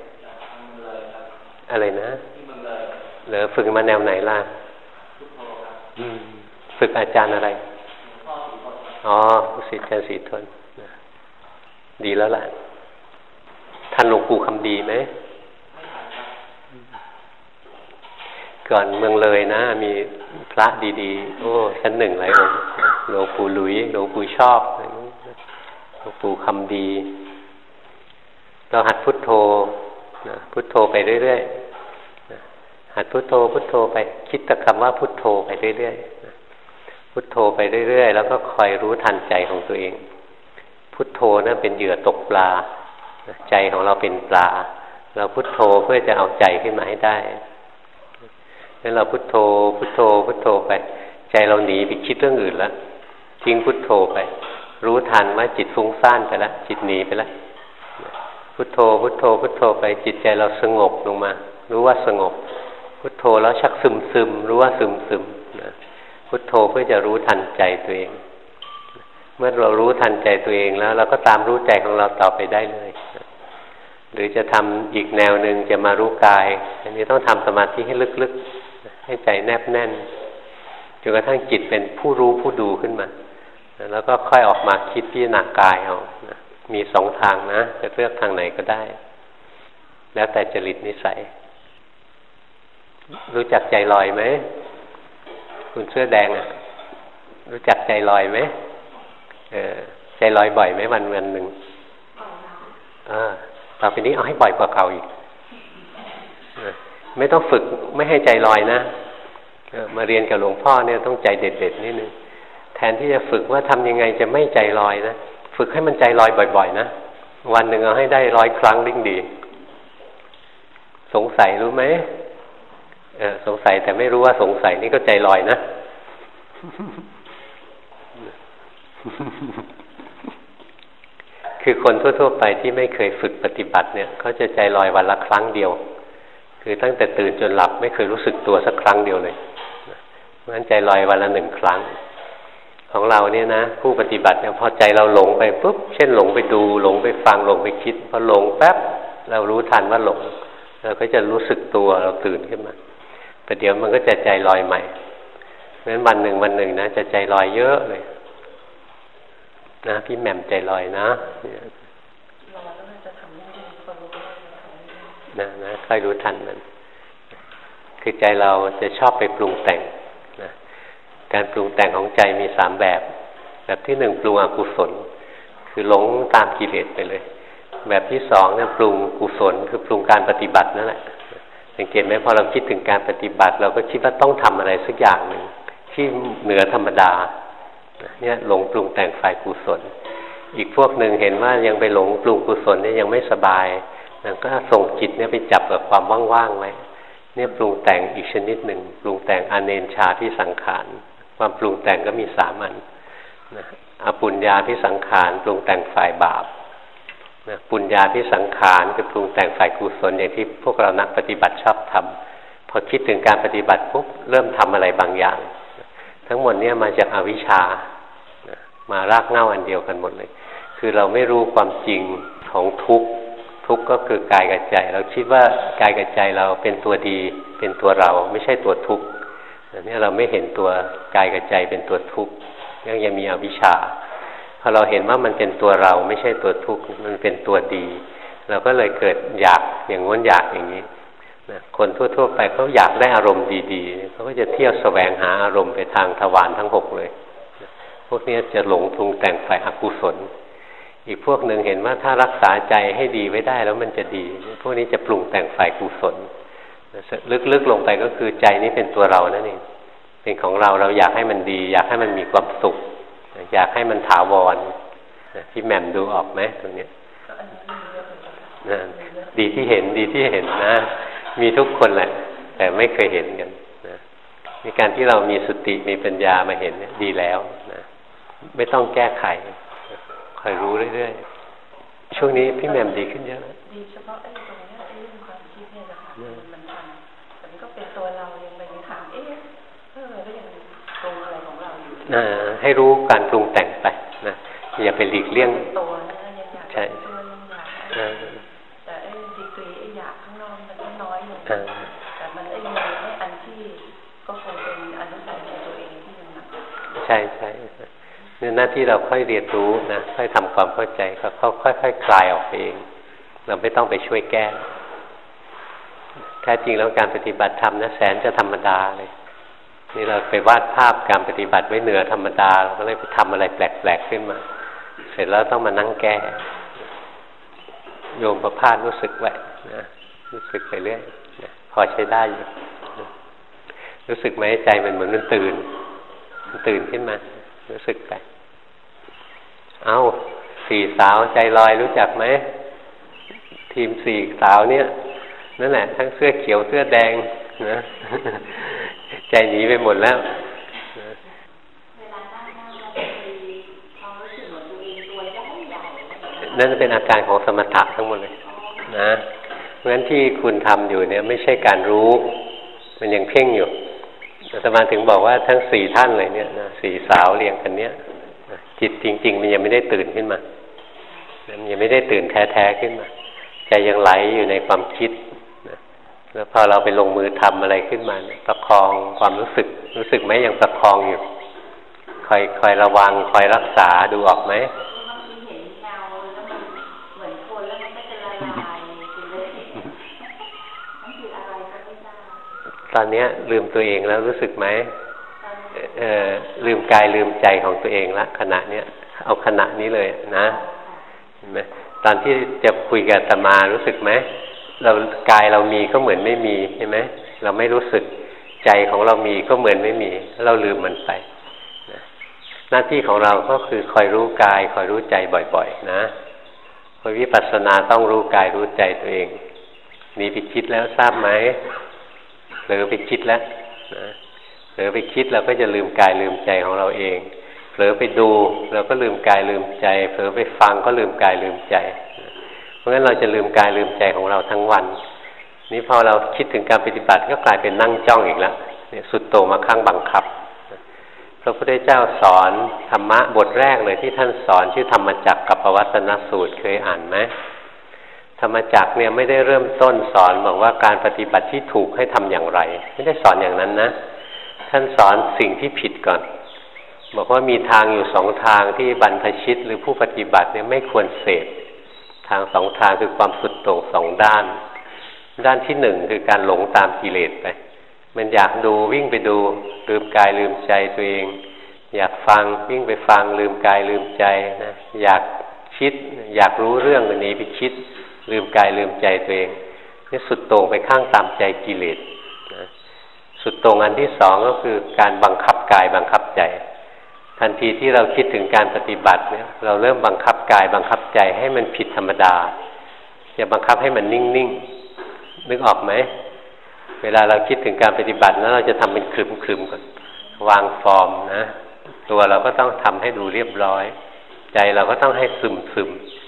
อะไรนะเหรอฝึกมาแนวไหนล่ะฝึกอาจารย์อะไรอ๋อศิษย์อาจารย์ศรีทนดีแล้วล่ะท่านหลวงปู่คำดีไหมก่อนเมืองเลยนะมีพระดีๆโอ้ชั้นหนึ่งหลายองค์หลวงปู่หลุยหลวงปู่ชอบหลวงปู่คำดีเราหัดพุทโธนะพุทโธไปเรื่อยๆหัดพุทโธพุทโธไปคิดแต่คำว่าพุทโธไปเรื่อยๆพุทโธไปเรื่อยๆแล้วก็คอยรู้ทันใจของตัวเองพุทโธนั่นเป็นเหยื่อตกปลาใจของเราเป็นปลาเราพุทโธเพื่อจะเอาใจขึ้นมาให้ได้งั้นเราพุทโธพุทโธพุทโธไปใจเราหนีไปคิดเรื่องอื่นแล้วทิ้งพุทโธไปรู้ทันว่าจิตฟุ้งซ่านไปแล้วจิตหนีไปแล้วพุทโธพุทโธพุทโธไปจิตใจเราสงบลงมารู้ว่าสงบพุทโธแล้วชักซึมซึมรู้ว่าซึมซึมนะพุทโธเพื่อจะรู้ทันใจตัวเองเมื่อเรารู้ทันใจตัวเองแล้วเราก็ตามรู้ใจของเราต่อไปได้เลยหรือจะทำอีกแนวหนึ่งจะมารู้กายอันนี้ต้องทำสมาธิให้ลึกๆให้ใจแนบแน่นจนกระทั่งจิตเป็นผู้รู้ผู้ดูขึ้นมาแล้วก็ค่อยออกมาคิดพิจารณากายเอามีสองทางนะจะเลือกทางไหนก็ได้แล้วแต่จริตนิสัยรู้จักใจลอยไหมคุณเสื้อแดงอ่ะรู้จักใจลอยไหมเออใจลอยบ่อยไหมวันวันหนึ่งอ่าต่อไปนี้เอาให้บ่อยกว่าเก่าอีกไม่ต้องฝึกไม่ให้ใจลอยนะมาเรียนกับหลวงพ่อเนี่ยต้องใจเด็ดๆนิดนึงแทนที่จะฝึกว่าทำยังไงจะไม่ใจลอยนะฝึกให้มันใจลอยบ่อยๆนะวันหนึ่งเอาให้ได้ร้อยครั้งยิ่งดีสงสัยรู้ไหมเออสงสัยแต่ไม่รู้ว่าสงสัยนี่ก็ใจลอยนะ คือคนทั่วๆไปที่ไม่เคยฝึกปฏิบัติเนี่ยเขาจะใจลอยวันละครั้งเดียวคือตั้งแต่ตื่นจนหลับไม่เคยรู้สึกตัวสักครั้งเดียวเลยเพราะฉะนั้นใจลอยวันละหนึ่งครั้งของเราเนี่ยนะผู้ปฏิบัติเนี่ยพอใจเราหลงไปปุ๊บเช่นหลงไปดูหลงไปฟังหลงไปคิดพอหลงแป๊บเรารู้ทันว่าหลงเราก็จะรู้สึกตัวเราตื่นขึ้นมาประเดี๋ยวมันก็จะใจลอยใหม่เพราะฉะนั้นวันหนึ่งวันหนึ่งนะจะใจลอยเยอะเลยนะพี่แหม่มใจลอยนะเราก็จะทำให้คนรู้นะนะค่อยรู้ทันมันคือใจเราจะชอบไปปรุงแต่งนะการปรุงแต่งของใจมีสามแบบแบบที่หนึ่งปรุงอกุศลคือหลงตามกิเลสไปเลยแบบที่สองเนี่ยปรุงกุศลคือปรุงการปฏิบัตินั่นแหละสังเกตไหมพอเราคิดถึงการปฏิบัติเราก็คิดว่าต้องทำอะไรสักอย่างหนึ่งที่เหนือธรรมดาเนี่ยหลงปรุงแต่งฝ่ายกุศลอีกพวกหนึ่งเห็นว่ายังไปหลงปรุงกุศลเนี่ยยังไม่สบายนั่นก็ส่งจิตเนี่ยไปจับกับความว่างๆไว้เนี่ยปรุงแต่งอีกชนิดหนึ่งปรุงแต่งอเนนชาที่สังขารความปรุงแต่งก็มีสามอันนะอปุญญาที่สังขารปรุงแต่งฝ่ายบาปนะปุญญาที่สังขารคือปรุงแต่งฝ่ายกุศลอย่างที่พวกเรานักปฏิบัติชอบทำพอคิดถึงการปฏิบัติปุ๊บเริ่มทำอะไรบางอย่างทั้งหมดเนี่ยมาจากอวิชชานะมารากเหง้าอันเดียวกันหมดเลยคือเราไม่รู้ความจริงของทุกข์ทุกข์ก็คือกายกับใจเราคิดว่ากายกับใจเราเป็นตัวดีเป็นตัวเราไม่ใช่ตัวทุกข์นี่เราไม่เห็นตัวกายกับใจเป็นตัวทุกข์ยังยังมีอวิชชาพอเราเห็นว่ามันเป็นตัวเราไม่ใช่ตัวทุกข์มันเป็นตัวดีเราก็เลยเกิดอยากอย่างง้นอยากอย่างนี้นะคนทั่วๆไปเขาอยากได้อารมณ์ดีๆเขาก็จะเที่ยวแสวงหาอารมณ์ไปทางทวารทั้งหกเลยนะพวกนี้จะหลงปรุงแต่งฝ่ายอกุศลอีกพวกหนึ่งเห็นว่าถ้ารักษาใจให้ดีไว้ได้แล้วมันจะดีพวกนี้จะปรุงแต่งฝ่ายกุศลลึกๆลงไปก็คือใจนี้เป็นตัวเรานั่นเองเป็นของเราเราอยากให้มันดีอยากให้มันมีความสุขอยากให้มันถาวรพี่แหม่มดูออกไหมตรงนี้นะดีที่เห็นดีที่เห็นนะมีทุกคนแหละแต่ไม่เคยเห็นกันนะในการที่เรามีสติมีปัญญามาเห็นดีแล้วนะไม่ต้องแก้ไขคอยรู้เรื่อยๆช่วงนี้พี่แหม่มดีขึ้นเยอะแล้วดีเฉพาะไอ้ตรงนี้ไอ้เรื่องความคิดเนี่ยนะคะมันทำแต่มันก็เป็นตัวเรายังไปถามเอ๊ะเออแล้วยังตรงอะไรของเราอยู่นะให้รู้การปรุงแต่งไปนะอย่าไปหลีกเลี่ยงตัวนะยังอยากใช่ตัวยังอยากแต่ไอ้ดีกรีไอ้อยากข้างนอกมันก็น้อยลงแต่มันไอ้มีไอ้อันที่ก็คงเป็นอนุสัยในตัวเองที่มันหนักใช่ใช่เนี่ยหน้าที่เราค่อยเรียนรู้นะค่อยทำความเข้าใจเขาค่อยๆ ค, คลายออกเองเราไม่ต้องไปช่วยแก้แท้จริงแล้วการปฏิบัติธรรมนะแสนจะธรรมดาเลยนี่เราไปวาดภาพการปฏิบัติไว้เหนือธรรมดาเราก็เลยไปทำอะไรแปลกๆขึ้นมาเสร็จแล้วต้องมานั่งแก้โยมประพาสรู้สึกไว้นะรู้สึกไปเรื่อยนะพอใช้ได้อยู่รู้สึกไหมใจมันเหมือนมันตื่นมันตื่นขึ้นมารู้สึกไปเอาสี่สาวใจลอยรู้จักไหมทีมสี่สาวเนี่ยนั่นแหละทั้งเสื้อเขียวเสื้อแดงนะใจหนีไปหมดแล้วนั่นเป็นอาการของสมถะทั้งหมดเลยนะเพราะฉะนั้นที่คุณทำอยู่เนี่ยไม่ใช่การรู้มันยังเพ่งอยู่อาตมาถึงบอกว่าทั้งสี่ท่านเลยเนี่ยนะสี่สาวเรียงกันเนี้ยจิตจริงๆมันยังไม่ได้ตื่นขึ้นมามันยังไม่ได้ตื่นแท้ๆขึ้นมาใจยังไหลอยู่ในความคิดนะแล้วพอเราไปลงมือทำอะไรขึ้นมาประคองความรู้สึกรู้สึกไหมยังประคองอยู่คอยคอยระวังคอยรักษาดูออกไหมตอนนี้ลืมตัวเองแล้วรู้สึกไหมเออลืมกายลืมใจของตัวเองละขณะเนี้ยเอาขณะนี้เลยนะเห็นไหมตอนที่จะคุยกับอาตมารู้สึกไหมเรากายเรามีก็เหมือนไม่มีใช่ไหมเราไม่รู้สึกใจของเรามีก็เหมือนไม่มีเราลืมมันไปนะหน้าที่ของเราก็คือคอยรู้กายคอยรู้ใจบ่อยๆนะพอวิปัสสนาต้องรู้กายรู้ใจตัวเองนี่ไปคิดแล้วทราบไหมเผลอไปคิดแล้วนะเผลอไปคิดเราก็จะลืมกายลืมใจของเราเองเผลอไปดูเราก็ลืมกายลืมใจเผลอไปฟังก็ลืมกายลืมใจเพราะฉะนั้นเราจะลืมกายลืมใจของเราทั้งวันนี้พอเราคิดถึงการปฏิบัติก็กลายเป็นนั่งจ้องอีกแล้วเนี่ยสุดโต่งมาข้างบังคับพระพุทธเจ้าสอนธรรมะบทแรกเลยที่ท่านสอนชื่อธรรมจักรกับปวัตตนสูตรเคยอ่านไหมธรรมจักรเนี่ยไม่ได้เริ่มต้นสอนบอกว่าการปฏิบัติที่ถูกให้ทำอย่างไรไม่ได้สอนอย่างนั้นนะท่านสอนสิ่งที่ผิดก่อนบอกว่ามีทางอยู่สองทางที่บรรพชิตหรือผู้ปฏิบัติเนี่ยไม่ควรเสพทางสองทางคือความสุดโต่งสองด้านด้านที่หนึ่งคือการหลงตามกิเลสไปมันอยากดูวิ่งไปดูลืมกายลืมใจตัวเองอยากฟังวิ่งไปฟังลืมกายลืมใจนะอยากคิดอยากรู้เรื่องอันนี้ไปคิดลืมกายลืมใจตัวเองนี่สุดโต่งไปข้างตามใจกิเลสนะสุดโต่งอันที่สองก็คือการบังคับกายบังคับใจทันทีที่เราคิดถึงการปฏิบัติเนี่ยเราเริ่มบังคับกายบังคับใจให้มันผิดธรรมดาอย่าบังคับให้มันนิ่งๆนึกออกไหมเวลาเราคิดถึงการปฏิบัติแล้วเราจะทำเป็นครึมๆก่อนวางฟอร์มนะตัวเราก็ต้องทำให้ดูเรียบร้อยใจเราก็ต้องให้ซึม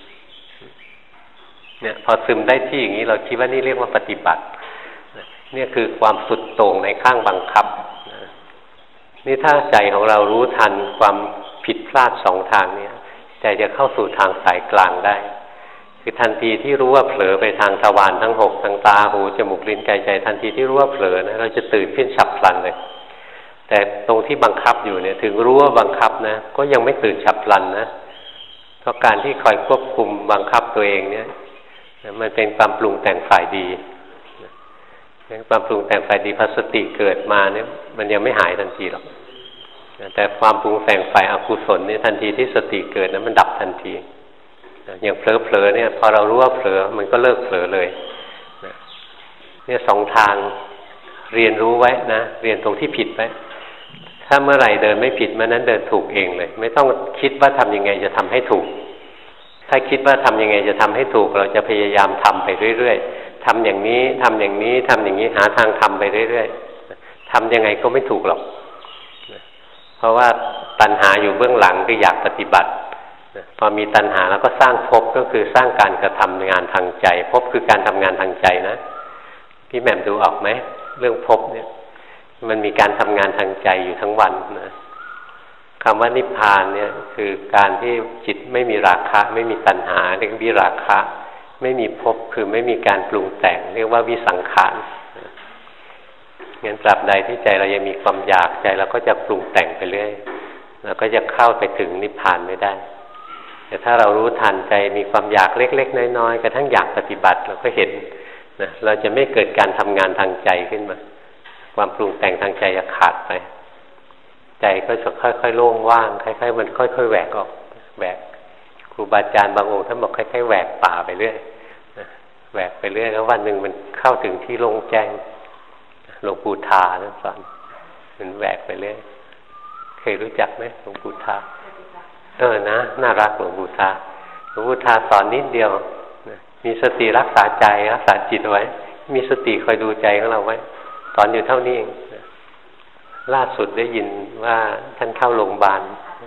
ๆเนี่ยพอซึมได้ที่อย่างนี้เราคิดว่านี่เรียกว่าปฏิบัติเนี่ยคือความสุดโต่งในข้างบังคับนี่ถ้าใจของเรารู้ทันความผิดพลาดสองทางเนี่ยใจจะเข้าสู่ทางสายกลางได้คือทันทีที่รู้ว่าเผลอไปทางทวารทั้งหกทางตาหูจมูกลิ้นกายใจทันทีที่รู้ว่าเผลอนะเราจะตื่นขึ้นฉับพลันเลยแต่ตรงที่บังคับอยู่เนี่ยถึงรู้ว่าบังคับนะก็ยังไม่ตื่นฉับพลันนะเพราะการที่คอยควบคุมบังคับตัวเองเนี่ยมันเป็นความปรุงแต่งฝ่ายดีความปรุงแต่งฝ่ายดีพอสติเกิดมาเนี่ยมันยังไม่หายทันทีหรอกแต่ความปรุงแต่งฝ่ายอกุศลเนี่ยทันทีที่สติเกิดนั้นมันดับทันทีอย่างเผลอๆเนี่ยพอเรารู้ว่าเผลอมันก็เลิกเผลอเลยเนี่ยสองทางเรียนรู้ไว้นะเรียนตรงที่ผิดไว้ถ้าเมื่อไหร่เดินไม่ผิดเมื่อนั้นเดินถูกเองเลยไม่ต้องคิดว่าทำยังไงจะทำให้ถูกถ้าคิดว่าทำยังไงจะทำให้ถูกเราจะพยายามทำไปเรื่อยๆทำอย่างนี้ทำอย่างนี้ทำอย่างนี้หาทางทำไปเรื่อยๆทำยังไงก็ไม่ถูกหรอกเพราะว่าตัณหาอยู่เบื้องหลังคืออยากปฏิบัติพอมีตัณหาแล้วก็สร้างภพก็คือสร้างการกระทำงานทางใจภพคือการทำงานทางใจนะพี่แหม่มดูออกไหมเรื่องภพเนี่ยมันมีการทำงานทางใจอยู่ทั้งวันนะคำว่านิพพานเนี่ยคือการที่จิตไม่มีราคะไม่มีตัณหาเรียกวิราคะไม่มีภพคือไม่มีการปรุงแต่งเรียกว่าวิสังขารงั้นตราบใดที่ใจเรายังมีความอยากใจเราก็จะปรุงแต่งไปเรื่อยเราก็จะเข้าไปถึงนิพพานไม่ได้แต่ถ้าเรารู้ทันใจมีความอยากเล็กๆน้อยๆกระทั่งอยากปฏิบัติเราก็เห็นนะเราจะไม่เกิดการทำงานทางใจขึ้นมาความปรุงแต่งทางใจจะขาดไปใจก็จะค่อยๆโล่งว่างค่อยๆมันค่อยๆแหวกออกแหวกครูบาอาจารย์บางองค์ท่านบอกค่อยๆแหวกป่าไปเรื่อยนะแหวกไปเรื่อยแล้ววันหนึ่งมันเข้าถึงที่โล่งแจ้งหลวงปู่ทาท่านสอนมันแหวกไปเรื่อยเคยรู้จักไหมหลวงปู่ทาเออนะน่ารักหลวงปู่ทาหลวงปู่ทาสอนนิดเดียวนะมีสติรักษาใจรักษาจิตไว้มีสติคอยดูใจของเราไว้สอนอยู่เท่านี้เองนะล่าสุดได้ยินว่าท่านเข้าโรงพยาบาล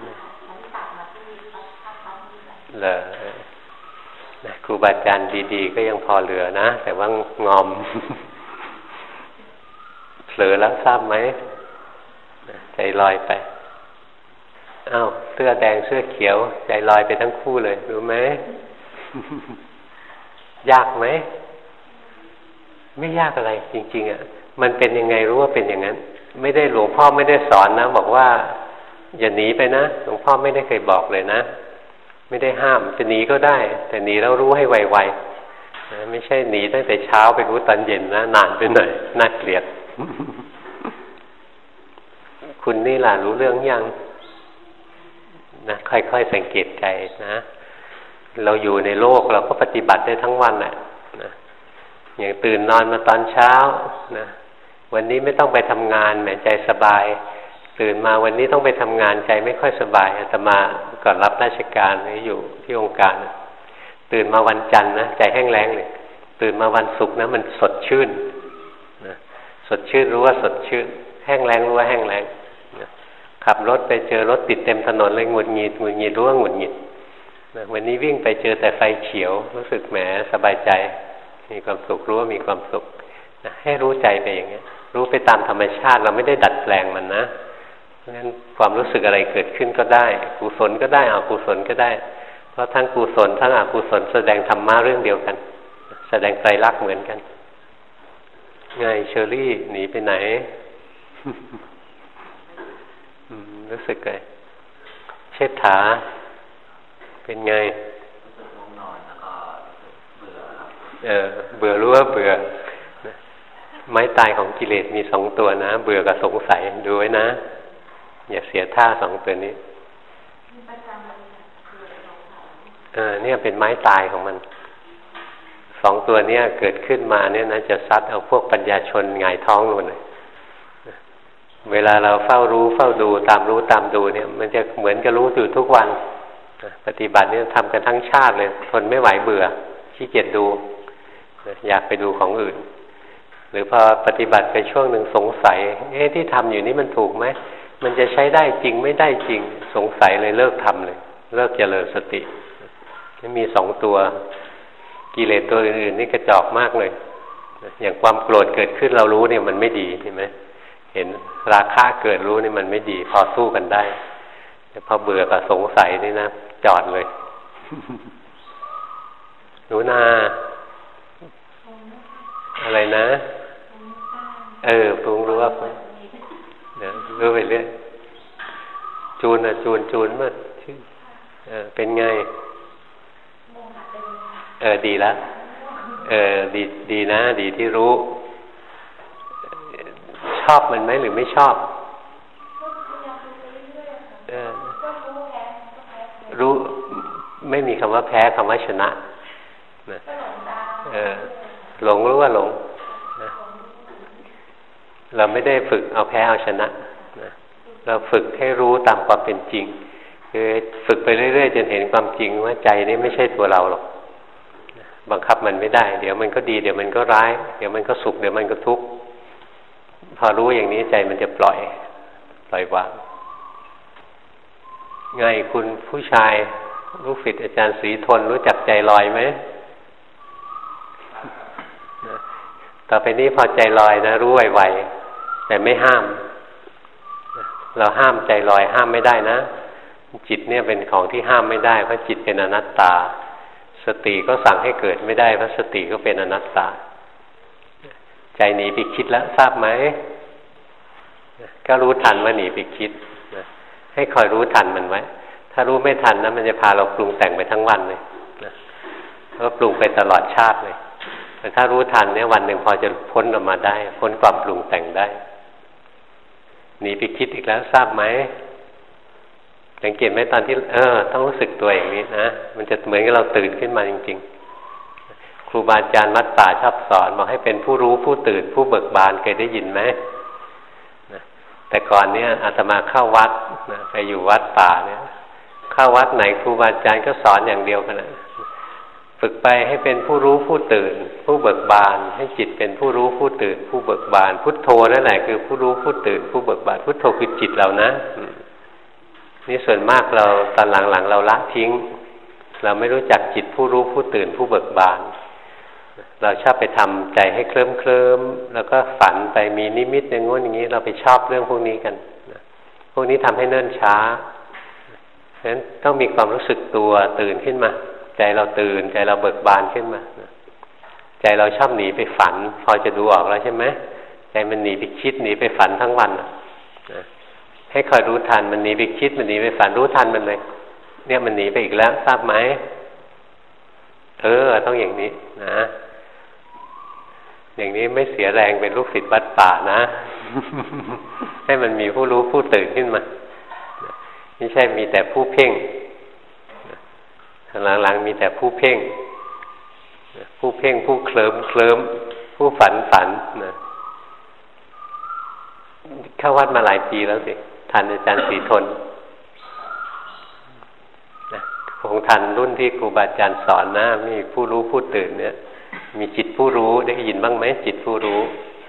เหรอนะครูบาอาจารย์ดีๆก็ยังพอเหลือนะแต่ว่างอมเผลอแล้วทราบไหมใจลอยไปอ้าวเสื้อแดงเสื้อเขียวใจลอยไปทั้งคู่เลยรู้ไหม ยากไหมไม่ยากอะไรจริงๆอ่ะมันเป็นยังไงรู้ว่าเป็นอย่างนั้นไม่ได้หลวงพ่อไม่ได้สอนนะบอกว่าอย่าหนีไปนะหลวงพ่อไม่ได้เคยบอกเลยนะไม่ได้ห้ามจะหนีก็ได้แต่หนีแล้วรู้ให้ไวๆนะไม่ใช่หนีตั้งแต่เช้าไปรู้ตอนเย็นนะนานไปหน่อยน่าเกลียด คุณนี่ล่ะรู้เรื่องยังนะค่อยๆสังเกตใจนะเราอยู่ในโลกเราก็ปฏิบัติได้ทั้งวันแหละนะอย่างตื่นนอนมาตอนเช้านะวันนี้ไม่ต้องไปทำงานแหมใจสบายตื่นมาวันนี้ต้องไปทำงานใจไม่ค่อยสบายอาตมาก่อนรับราชการอยู่ที่องค์การตื่นมาวันจันทร์นะใจแห้งแล้งเลยตื่นมาวันศุกร์นะมันสดชื่นนะสดชื่นรู้ว่าสดชื่นแห้งแล้งรู้ว่าแห้งแล้งนะขับรถไปเจอรถติดเต็มถนนเลยหงุดหงิดหงุดหงิดรู้ว่าหงุดหงิดนะวันนี้วิ่งไปเจอแต่ไฟเขียวรู้สึกแหมสบายใจมีความสุขรู้ว่ามีความสุขนะให้รู้ใจไปอย่างเงี้ยรู้ไปตามธรรมชาติเราไม่ได้ดัดแปลงมันนะเพราะฉะนั้นความรู้สึกอะไรเกิดขึ้นก็ได้กุศลก็ได้อกุศลก็ได้เพราะทั้งกุศลทั้งอกุศลแสดงธรรมะเรื่องเดียวกันแสดงไตรลักษณ์เหมือนกันไงเชอรี่หนีไปไหน รู้สึกไงเชษฐาเป็นไงง่วงนอนแล้วก็เบื่อครับเออเบื่อรู้ว่าเบื่อไม้ตายของกิเลสมีสองตัวนะเบื่อกับสงสัยดูไว้นะอย่าเสียท่าสองตัวนี้เออเนี่ยเป็นไม้ตายของมันสองตัวเนี้ยเกิดขึ้นมาเนี่ยนะจะซัดเอาพวกปัญญาชนหงายท้องลงเลยเวลาเราเฝ้ารู้เฝ้าดูตามรู้ตามดูเนี่ยมันจะเหมือนกับรู้อยู่ทุกวันปฏิบัติเนี่ยทำกันทั้งชาติเลยทนไม่ไหวเบื่อขี้เกียจดูอยากไปดูของอื่นหรือพอปฏิบัติไปช่วงหนึ่งสงสัยเอ๊ะที่ทำอยู่นี้มันถูกไหมมันจะใช้ได้จริงไม่ได้จริงสงสัยเลยเลิกทำเลยเลิกเจริญสตินี่มีสองตัวกิเลสตัวอื่นๆนี่กระจอกมากเลยอย่างความโกรธเกิดขึ้นเรารู้เนี่ยมันไม่ดีเห็นไหมเห็นราคะเกิดรู้นี่มันไม่ดีพอสู้กันได้แต่พอเบื่อกับสงสัยนี่นะจอดเลยหนูนาอะไรนะเออปรุงรู้ว่าเดี๋ยวรู้ไปเรื่อยจูนอ่ะจูนจูนมั้ยเออเป็นไงเออดีแล้วเออดีดีนะดีที่รู้ชอบมันไหมหรือไม่ชอบเออรู้ไม่มีคำว่าแพ้คำว่าชนะนะเออหลงรู้ว่าหลงนะเราไม่ได้ฝึกเอาแพ้เอาชนะนะเราฝึกให้รู้ตามความเป็นจริงคือฝึกไปเรื่อยๆจนเห็นความจริงว่าใจนี้ไม่ใช่ตัวเราหรอกบังคับมันไม่ได้เดี๋ยวมันก็ดีเดี๋ยวมันก็ร้ายเดี๋ยวมันก็สุขเดี๋ยวมันก็ทุกข์พอรู้อย่างนี้ใจมันจะปล่อยปล่อยวางไงคุณผู้ชายลูกศิษย์อาจารย์ศรีทนรู้จักใจลอยไหมต่อไปนี้พอใจลอยนะรู้ไวๆแต่ไม่ห้ามเราห้ามใจลอยห้ามไม่ได้นะจิตเนี่ยเป็นของที่ห้ามไม่ได้เพราะจิตเป็นอนัตตาสติก็สั่งให้เกิดไม่ได้เพราะสติก็เป็นอนัตตาใจหนีไปคิดแล้วทราบไหมก็รู้ทันว่าหนีไปคิดนะให้คอยรู้ทันมันไว้ถ้ารู้ไม่ทันนะมันจะพาเราปรุงแต่งไปทั้งวันเลยนะก็ปรุงไปตลอดชาติเลยแต่ถ้ารู้ทันเนี่ยวันหนึ่งพอจะพ้นออกมาได้พ้นความปรุงแต่งได้หนีไปคิดอีกแล้วทราบไหมสังเกตไหมตอนที่เออต้องรู้สึกตัวอย่างนี้นะมันจะเหมือนกับเราตื่นขึ้นมาจริงๆครูบาอาจารย์วัดป่าชอบสอนบอกให้เป็นผู้รู้ผู้ตื่นผู้เบิกบานเคยได้ยินไหมนะแต่ก่อนเนี้ยอาตมาเข้าวัดนะไปอยู่วัดป่าเนี่ยเข้าวัดไหนครูบาอาจารย์ก็สอนอย่างเดียวกันนะฝึกไปให้เป็นผู้รู้ผู้ตื่นผู้เบิกบานให้จิตเป็นผู้รู้ผู้ตื่นผู้เบิกบานพุทโธนั่นแหละคือผู้รู้ผู้ตื่นผู้เบิกบานพุทโธคือจิตเรานะนี่ส่วนมากเราตอนหลังๆเราละทิ้งเราไม่รู้จักจิตผู้รู้ผู้ตื่นผู้เบิกบานเราชอบไปทำใจให้เคลิ้มเคลิ้มแล้วก็ฝันไปมีนิมิตอย่างงู้นอย่างนี้เราไปชอบเรื่องพวกนี้กันพวกนี้ทำให้เนิ่นช้าฉะนั้นต้องมีความรู้สึกตัวตื่นขึ้นมาใจเราตื่นใจเราเบิกบานขึ้นมาใจเราชอบหนีไปฝันพอจะดูออกแล้วใช่ไหมใจมันหนีไปคิดหนีไปฝันทั้งวันนะให้คอยรู้ทันมันหนีไปคิดมันหนีไปฝันรู้ทันมันเลยเนี่ยมันหนีไปอีกแล้วทราบไหมเออต้องอย่างนี้นะอย่างนี้ไม่เสียแรงเป็นลูกศิษย์วัดป่านะให้มันมีผู้รู้ผู้ตื่นขึ้นมาไม่ใช่มีแต่ผู้เพ่งหลังๆมีแต่ผู้เพ่งผู้เพ่งผู้เคลิ้มเคลิ้มผู้ฝันฝันนะเข้าวัดมาหลายปีแล้วสิทันอาจารย์ศรีทนนะคงทันรุ่นที่ครูบาอาจารย์สอนนะมีผู้รู้ผู้ตื่นเนี่ยมีจิตผู้รู้ได้ยินบ้างไหมจิตผู้รู้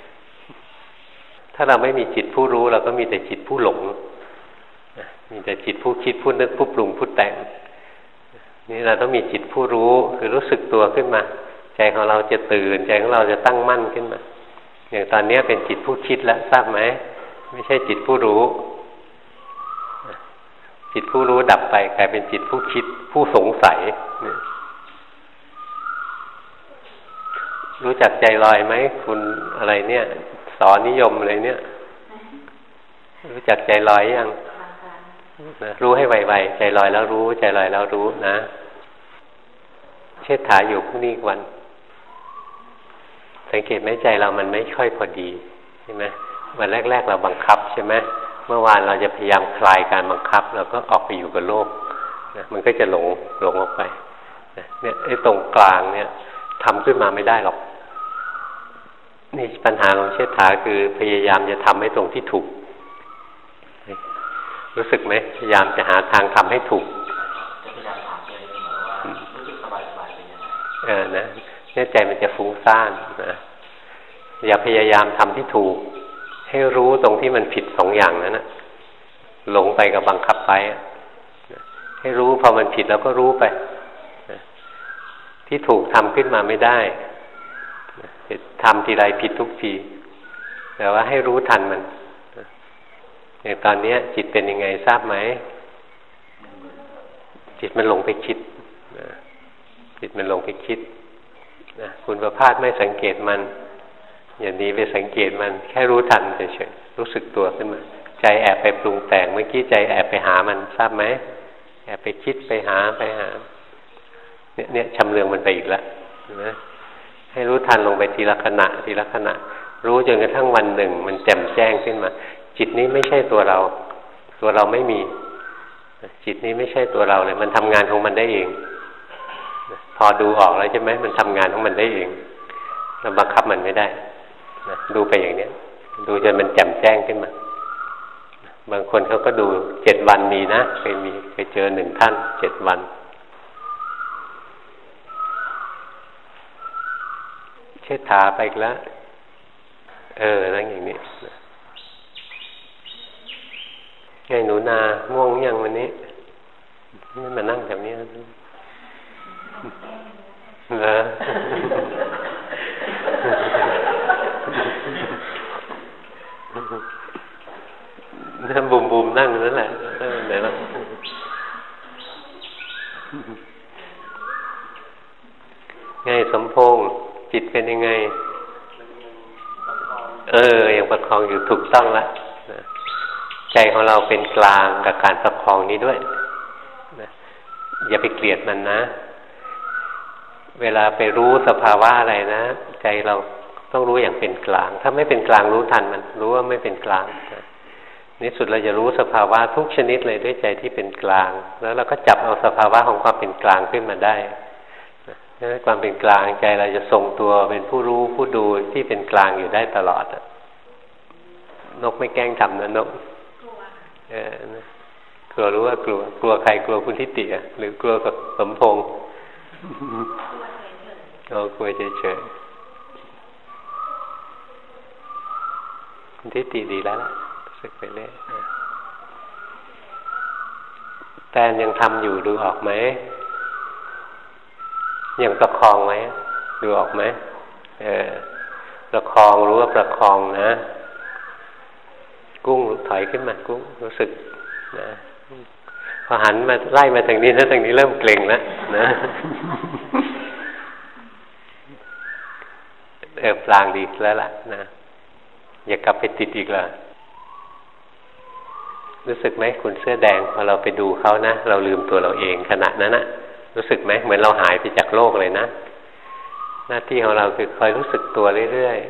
ถ้าเราไม่มีจิตผู้รู้เราก็มีแต่จิตผู้หลงมีแต่จิตผู้คิดผู้นึกผู้ปรุงผู้แต่งนี่เราต้องมีจิตผู้รู้คือรู้สึกตัวขึ้นมาใจของเราจะตื่นใจของเราจะตั้งมั่นขึ้นมาอย่างตอนนี้เป็นจิตผู้คิดแล้วทราบไหมไม่ใช่จิตผู้รู้จิตผู้รู้ดับไปกลายเป็นจิตผู้คิดผู้สงสัยรู้จักใจลอยไหมคุณอะไรเนี่ยสอนนิยมอะไรเนี่ยรู้จักใจลอยยังนะรู้ให้ไวๆใจลอยแล้วรู้ใจลอยแล้วรู้นะเชิดถาอยู่พรุ่งนี้อีกวันสังเกตไหมใจเรามันไม่ค่อยพอดีใช่ไหมวันแรกๆเราบังคับใช่ไหมเมื่อวานเราจะพยายามคลายการบังคับเราก็ออกไปอยู่กับโลกนะมันก็จะหลงหลงออกไปนะเนี่ยไอ้ตรงกลางเนี่ยทำขึ้นมาไม่ได้หรอกนี่ปัญหาของเชษฐาคือพยายามจะทำให้ตรงที่ถูกรู้สึกไหมพยายามจะหาทางทำให้ถูกจะพยายามถามตัวเองเสมอว่ารู้สึกสบายสบายเป็นยังไงเออนะเนี่ยใจมันจะฟุ้งซ่านนะอย่าพยายามทำที่ถูกให้รู้ตรงที่มันผิดสองอย่างนั้นนะหลงไปกับบังคับไปให้รู้พอมันผิดแล้วก็รู้ไปที่ถูกทำขึ้นมาไม่ได้ทำทีไรผิดทุกทีแต่ว่าให้รู้ทันมันอย่างตอนนี้จิตเป็นยังไงทราบไหมจิตมันหลงไปคิดจิตมันหลงไปคิดนะคุณประภาสไม่สังเกตมันอย่างนี้ไปสังเกตมันแค่รู้ทันเฉยๆรู้สึกตัวขึ้นมาใจแอบไปปรุงแต่งเมื่อกี้ใจแอบไปหามันทราบไหมแอบไปคิดไปหาไปหาเนี่ยเนี่ยชำเลืองมันไปอีกแล้วนะให้รู้ทันลงไปทีละขณะทีละขณะรู้จนกระทั่งวันหนึ่งมันแจ่มแจ้งขึ้นมาจิตนี้ไม่ใช่ตัวเราตัวเราไม่มีจิตนี้ไม่ใช่ตัวเราเลยมันทำงานของมันได้เองพอดูออกแล้วใช่ไหมมันทำงานของมันได้เองเราบังคับมันไม่ได้นะดูไปอย่างนี้ดูจนมันแจ่มแจ้งขึ้นมาบางคนเขาก็ดูเจ็ดวันมีนะเคยมีเคยเจอหนึ่งท่านเจ็ดวันเชิดขาไปอีกแล้วเออนั่งอย่างนี้ไงหนูนาง่วงยังวันนี้ไม่มานั่งแบบนี้เหรอนั่งบุมบุมนั่งนั่นแหละไหนล่ะไงสมพงษ์จิตเป็นยังไงเออยังประคองอยู่ถูกต้องละใจของเราเป็นกลางกับการประคองนี้ด้วยนะอย่าไปเกลียดมันนะเวลาไปรู้สภาวะอะไรนะใจเราต้องรู้อย่างเป็นกลางถ้าไม่เป็นกลางรู้ทันมันรู้ว่าไม่เป็นกลางนะในสุดเราจะรู้สภาวะทุกชนิดเลยด้วยใจที่เป็นกลางแล้วเราก็จับเอาสภาวะของความเป็นกลางขึ้นมาได้นะความเป็นกลางใจเราจะทรงตัวเป็นผู้รู้ผู้ดูที่เป็นกลางอยู่ได้ตลอดนกไม่แกล้งทำนะนกเออกลัวรู้ว่ากลัวกลัวใครกลัวคุณทิติอ่ะหรือกลัวกับสมพงษ์เรากลัวเฉยๆคุณทิติดีแล้วล่ะสึกไปเรื่อยแฟนยังทำอยู่ดูออกไหมยังประคองไหมดูออกไหมเออประคองรู้ว่าประคองนะกุ้งถอยขึ้นมากุ้งรู้สึกนะพอหันมาไล่มาทางนี้นะทางนี้เริ่มเกร็งแล้วนะเออปลางดีแล้วล่ะนะอย่ากลับไปติดอีกละรู้สึกไหมคุณเสื้อแดงพอเราไปดูเขานะเราลืมตัวเราเองขณะนั้นนะรู้สึกไหมเหมือนเราหายไปจากโลกเลยนะหน้าที่ของเราคือคอยรู้สึกตัวเรื่อย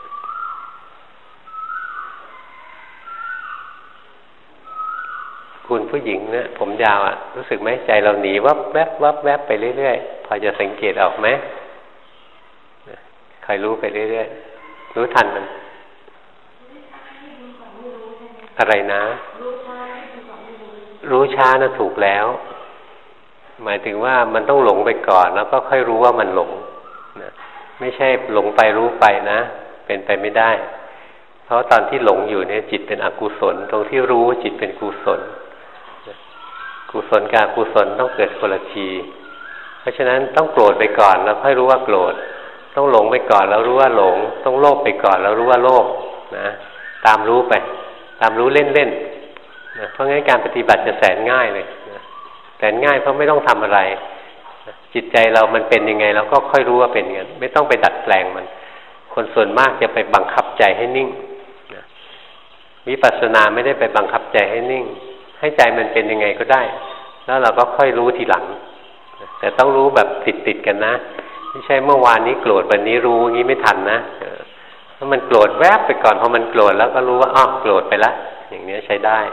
ๆคุณผู้หญิงเนี่ยผมยาวอ่ะรู้สึกไหมใจเราหนีวับแวบวับแวบไปเรื่อยๆพอจะสังเกตออกไหมคอยรู้ไปเรื่อยๆรู้ทันมันอะไรนะรู้ช้านะถูกแล้วหมายถึงว่ามันต้องหลงไปก่อนแล้วก็ค่อยรู้ว่ามันหลงนะไม่ใช่หลงไปรู้ไปนะเป็นไปไม่ได้เพราะตอนที่หลงอยู่เนี่ยจิตเป็นอกุศลตรงที่รู้จิตเป็นกุศลกุศลกับอกุศลต้องเกิดคนละทีเพราะฉะนั้นต้องโกรธไปก่อนแล้วค่อยรู้ว่าโกรธต้องหลงไปก่อนแล้วรู้ว่าหลงต้องโลภไปก่อนแล้วรู้ว่าโลภนะตามรู้ไปตามรู้เล่นๆนะเพราะงั้นการปฏิบัติจะแสนง่ายเลยนะแสนง่ายเพราะไม่ต้องทำอะไรนะจิตใจเรามันเป็นยังไงเราก็ค่อยรู้ว่าเป็นอย่างนั้นไม่ต้องไปดัดแปลงมันคนส่วนมากจะไปบังคับใจให้นิ่งนะวิปัสสนาไม่ได้ไปบังคับใจให้นิ่งให้ใจมันเป็นยังไงก็ได้แล้วเราก็ค่อยรู้ทีหลังแต่ต้องรู้แบบติดๆกันนะไม่ใช่เมื่อวานนี้โกรธวันนี้รู้งี้ไม่ทันนะถ้ามันโกรธแวบไปก่อนพอมันโกรธแล้วก็รู้ว่าอ้อโกรธไปแล้วอย่างนี้ใช้ได้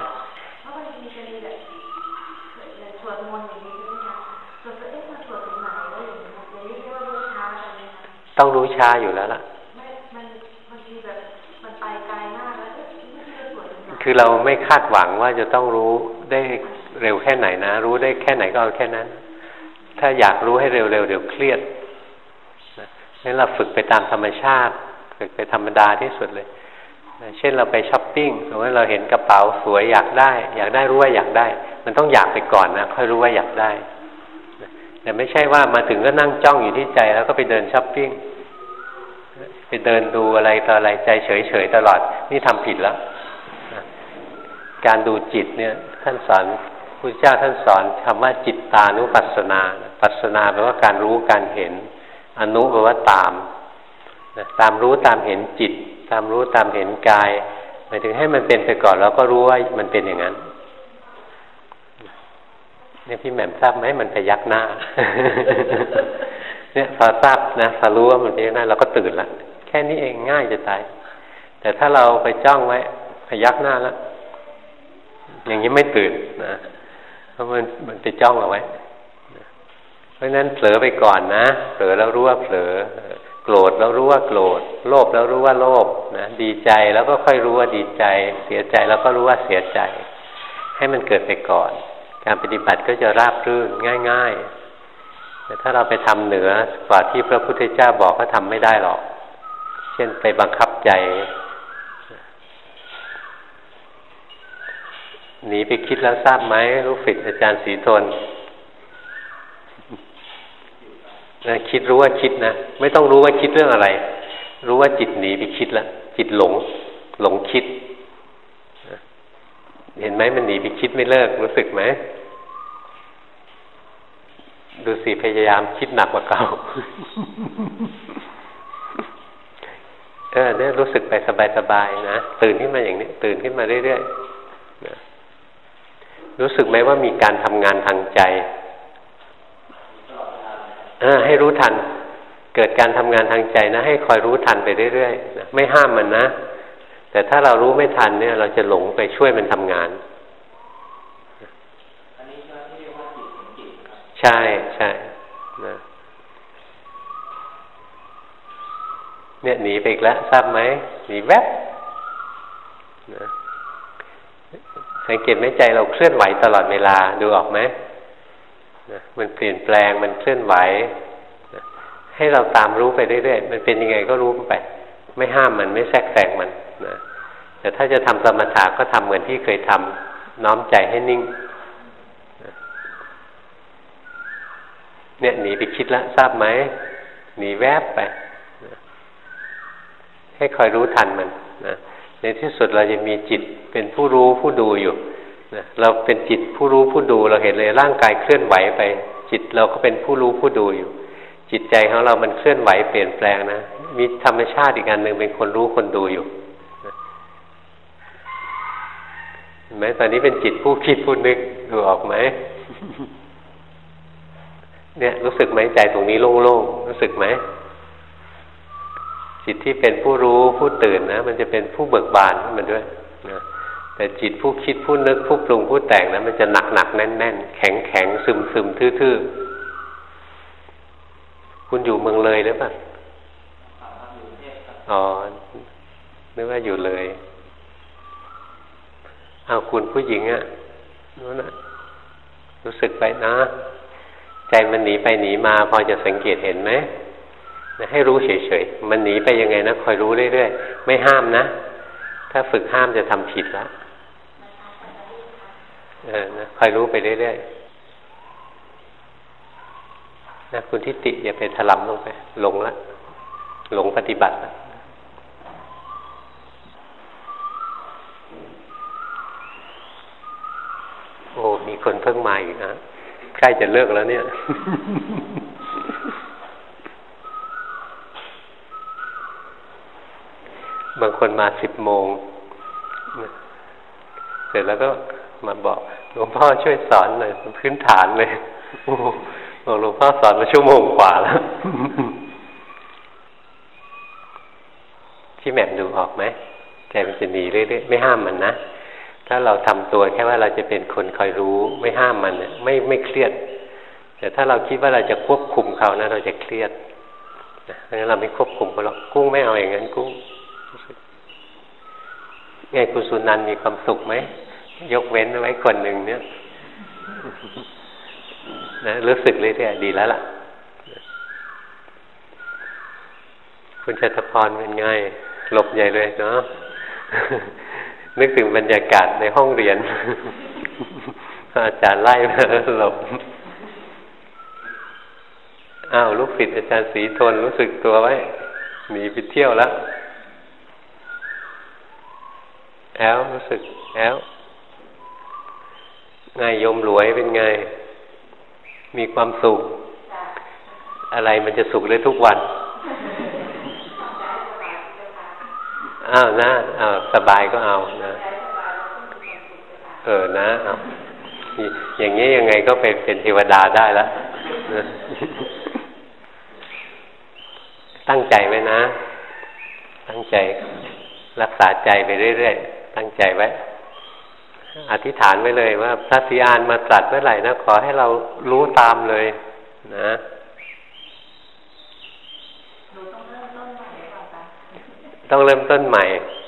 ต้องรู้ช้าอยู่แล้วล่ะคือเราไม่คาดหวังว่าจะต้องรู้ได้เร็วแค่ไหนนะรู้ได้แค่ไหนก็เอาแค่นั้นถ้าอยากรู้ให้เร็วๆเดี๋ยวเครียดงั้นเราฝึกไปตามธรรมชาติฝึกไปธรรมดาที่สุดเลยเช่นเราไปช้อปปิ้งสมมติเราเห็นกระเป๋าสวยอยากได้อยากได้รู้ว่าอยากได้มันต้องอยากไปก่อนนะค่อยรู้ว่าอยากได้แต่ไม่ใช่ว่ามาถึงก็นั่งจ้องอยู่ที่ใจแล้วก็ไปเดินช้อปปิ้งไปเดินดูอะไรต่ออะไรใจเฉยๆตลอดนี่ทำผิดแล้วการดูจิตเนี่ยท่านสอนพุทธเจ้าท่านสอนคำว่าจิตตานุปัสสนาปัสสนาแปลว่าการรู้การเห็นอนุแปลว่าตามตามรู้ตามเห็นจิตตามรู้ตามเห็นกายหมายถึงให้มันเป็นไปก่อนแล้วก็รู้ว่ามันเป็นอย่างนั้นเนี่ยพี่แหม่มทราบไหมมันพยักหน้า เนี่ยพอทราบนะพอรู้ว่ามันเป็นอย่างนั้นเราก็ตื่นละแค่นี้เองง่ายจะตายแต่ถ้าเราไปจ้องไว้พยักหน้าแล้วอย่างนี้ไม่ตื่นนะเพราะมันมันไปจ้องเอาไว้เพราะฉะนั้นเผลอไปก่อนนะเผลอแล้วรู้ว่าเผลอโกรธแล้วรู้ว่าโกรธโลภแล้วรู้ว่าโลภนะดีใจแล้วก็ค่อยรู้ว่าดีใจเสียใจแล้วก็รู้ว่าเสียใจให้มันเกิดไปก่อนการปฏิบัติก็จะราบรื่นง่ายๆแต่ถ้าเราไปทำเหนือกว่าที่พระพุทธเจ้าบอกก็ทำไม่ได้หรอกเช่นไปบังคับใจหนีไปคิดแล้วทราบไหมลูกศิษย์อาจารย์ศรีทนคิดรู้ว่าคิดนะไม่ต้องรู้ว่าคิดเรื่องอะไรรู้ว่าจิตหนีไปคิดแล้วจิตหลงหลงคิดเห็นไหมมันหนีไปคิดไม่เลิกรู้สึกไหมดูสิพยายามคิดหนักกว่าเก่า เออเนี่ยรู้สึกไปสบายๆนะตื่นขึ้นมาอย่างนี้ตื่นขึ้นมาเรื่อยๆนะรู้สึกไหมว่ามีการทำงานทางใจเออให้รู้ทันเกิดการทำงานทางใจนะให้คอยรู้ทันไปเรื่อยๆนะไม่ห้ามมันนะแต่ถ้าเรารู้ไม่ทันเนี่ยเราจะหลงไปช่วยมันทำงานอันนี้ที่เรียกว่าจิตของจิตใช่ใช่นะเนี่ยหนีไปอีกแล้วทราบไหมหนีแวบนะสังเกตไหมใจเราเคลื่อนไหวตลอดเวลาดูออกไหมนะมันเปลี่ยนแปลงมันเคลื่อนไหวนะให้เราตามรู้ไปเรื่อยๆมันเป็นยังไงก็รู้ไปไม่ห้ามมันไม่แทรกแซงมันนะแต่ถ้าจะทำสมถะก็ทำเหมือนที่เคยทำน้อมใจให้นิ่งนะเนี่ยหนีไปคิดแล้วทราบไหมหนีแวบไปนะให้คอยรู้ทันมันนะในที่สุดเราจะมีจิตเป็นผู้รู้ผู้ดูอยู่นะเราเป็นจิตผู้รู้ผู้ดูเราเห็นเลยร่างกายเคลื่อนไหวไปจิตเราก็เป็นผู้รู้ผู้ดูอยู่จิตใจของเรามันเคลื่อนไหวเปลี่ยนแปลงนะมีธรรมชาติอีกอันหนึ่งเป็นคนรู้คนดูอยู่นะเห็นไหมตอนนี้เป็นจิตผู้คิดผู้นึกดูออกไหม เนี่ยรู้สึกไหมใจตรงนี้โล่งๆรู้สึกไหมจิตที่เป็นผู้รู้ผู้ตื่นนะมันจะเป็นผู้เบิกบานขึ้นมาด้วยนะแต่จิตผู้คิดผู้นึกผู้ปรุงผู้แต่งนะมันจะหนักหนักแน่นแน่นแข็งแข็งซึมซึมทื่อๆคุณอยู่เมืองเลยหรือเปล่าอ๋อนึกว่าอยู่เลยเอาคุณผู้หญิงอ่ะนู้นนะรู้สึกไปนะใจมันหนีไปหนีมาพอจะสังเกตเห็นไหมให้รู้เฉยๆมันหนีไปยังไงนะคอยรู้เรื่อยๆไม่ห้ามนะถ้าฝึกห้ามจะทำผิดแล้วเออนะคอยรู้ไปเรื่อยๆนะคุณทิฏฐิอย่าไปถลำลงไปหลงละหลงปฏิบัติละโอ้มีคนเพิ่งมาอีกนะใกล้จะเลิกแล้วเนี่ย บางคนมาสิบโมงเสร็จแล้วก็มาบอกหลวงพ่อช่วยสอนหน่อยพื้นฐานเลยบอกหลวงพ่อสอนมาชั่วโมงกว่าแล้วที่แหม่มดูออกไหมใจมันจะหนีเรื่อยๆไม่ห้ามมันนะถ้าเราทำตัวแค่ว่าเราจะเป็นคนคอยรู้ไม่ห้ามมันเนี่ยไม่ไม่เครียดแต่ถ้าเราคิดว่าเราจะควบคุมเขานะเราจะเครียดนะเพราะฉะนั้นเราไม่ควบคุมเขาหรอกกุ้งไม่เอาอย่างนั้นกุ้งไงคุณสุนันท์มีความสุขไหมยกเว้นไว้คนหนึ่งเนี่ยนะรู้สึกเรื่อยๆดีแล้วล่ะคุณชัตพรเป็นไงหลบใหญ่เลยเนาะนึกถึงบรรยากาศในห้องเรียนอาจารย์ไล่มาหลบอ้าวลูกศิษย์อาจารย์ศรีทนรู้สึกตัวไว้หนีไปเที่ยวแล้วแอลรู้สึกแอลไงโยมหลวยเป็นไงมีความสุขอะไรมันจะสุขได้ทุกวันอ้าวนะอ้าวสบายก็เอานะเออนะเอาอย่างนี้ยังไงก็ไปเป็นเทวดาได้แล้วนะตั้งใจไว้นะตั้งใจรักษาใจไปเรื่อยๆตั้งใจไว้อธิษฐานไว้เลยว่าพระศรีอานมาตรัสเมื่อไหร่นะขอให้เรารู้ตามเลยนะต้องเริ่มต้นใหม่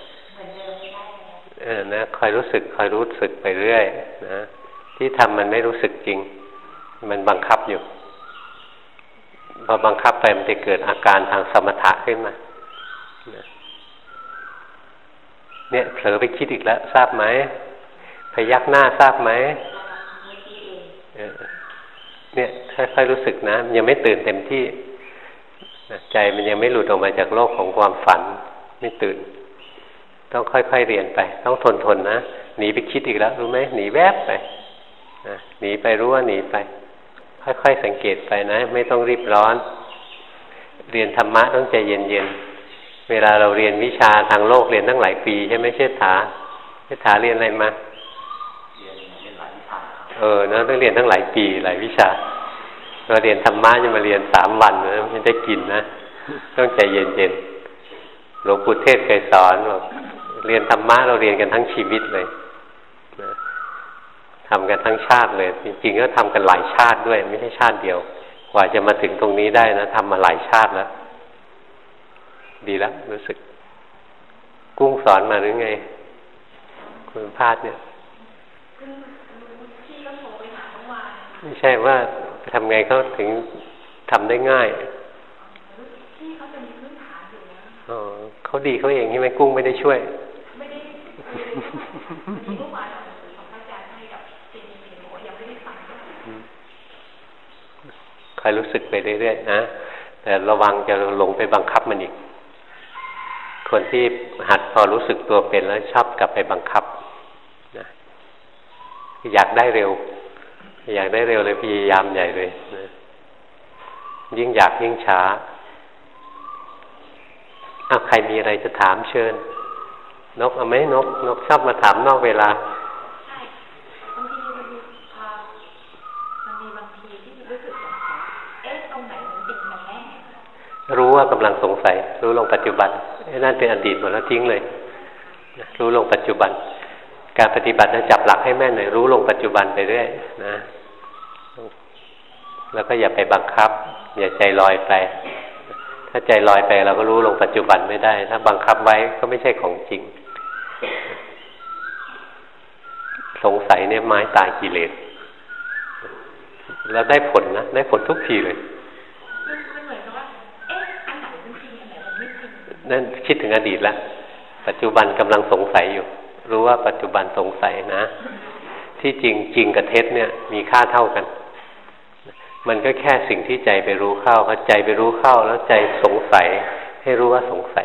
เออนะคอยรู้สึกคอยรู้สึกไปเรื่อยนะที่ทำมันไม่รู้สึกจริงมันบังคับอยู่พอบังคับไปมันจะเกิดอาการทางสมถะขึ้นมาเนี่ยเผลอไปคิดอีกแล้วทราบไหมพยักหน้าทราบไหมเนี่ยค่อยๆรู้สึกนะยังไม่ตื่นเต็มที่ใจมันยังไม่หลุดออกมาจากโลกของความฝันไม่ตื่นต้องค่อยๆเรียนไปต้องทนทนนะหนีไปคิดอีกแล้วรู้ไหมหนีแวบไปนะหนีไปรู้ว่าหนีไปค่อยๆสังเกตไปนะไม่ต้องรีบร้อนเรียนธรรมะต้องใจเย็นๆเวลาเราเรียนวิชาทางโลกเรียนตั้งหลายปีใช่ไหมเชษฐาเชษฐาเรียนอะไรมาเรียนเรียนหลายวิชาเออนะต้องเรียนตั้งหลายปีหลายวิชาเราเรียนธรรมะจะมาเรียนสามวันนะไม่ได้กินนะต้องใจเย็นๆหลวงปู่เทศเคยสอนบอกเรียนธรรมะเราเรียนกันทั้งชีวิตเลยนะทำกันทั้งชาติเลยจริงๆก็ทำกันหลายชาติด้วยไม่ใช่ชาติเดียวกว่าจะมาถึงตรงนี้ได้นะทำมาหลายชาติแล้วดีแล้วรู้สึกกุ้งสอนมาหรือไงคุณพาดเนี่ยไม่ใช่ว่าทำไงเขาถึงทำได้ง่ายที่เขาจะมีพื้นฐานอยู่นะอ๋อเขาดีเขาเองใช่ไหมกุ้งไม่ได้ช่วยไม่ได้มีผู้มาของพระอาจารย์ให้กับจริงจริงโอ้ยังไม่ได้ฟังคอยรู้สึกไปเรื่อยๆนะแต่ระวังจะหลงไปบังคับมันอีกคนที่หัดพอรู้สึกตัวเป็นแล้วชอบกลับไปบังคับนะอยากได้เร็วอยากได้เร็วเลยพยายามใหญ่เลยนะยิ่งอยากยิ่งช้าอ่ะใครมีอะไรจะถามเชิญนกเอาไหมนกนกชอบมาถามนอกเวลาใช่บางทีมันมีพามันมีบางทีที่รู้สึกสงสัยเอ๊ะตรงไหนมันจริงมันแน่รู้ว่ากำลังสงสัยรู้ลงปัจจุบันไอ้นั่นเป็นอดีตหมดแล้วทิ้งเลยรู้ลงปัจจุบันการปฏิบัติจะจับหลักให้แม่นเลยรู้ลงปัจจุบันไปเรื่อยนะแล้วก็อย่าไปบังคับอย่าใจลอยไปถ้าใจลอยไปเราก็รู้ลงปัจจุบันไม่ได้ถ้าบังคับไว้ก็ไม่ใช่ของจริงสงสัยเนี่ยไม้ตายกิเลสแล้วได้ผลนะได้ผลทุกทีเลยนั่นคิดถึงอดีตแล้วปัจจุบันกำลังสงสัยอยู่รู้ว่าปัจจุบันสงสัยนะที่จริงจริงกับเท็จเนี่ยมีค่าเท่ากันมันก็แค่สิ่งที่ใจไปรู้เข้าพอใจไปรู้เข้าแล้วใจสงสัยให้รู้ว่าสงสัย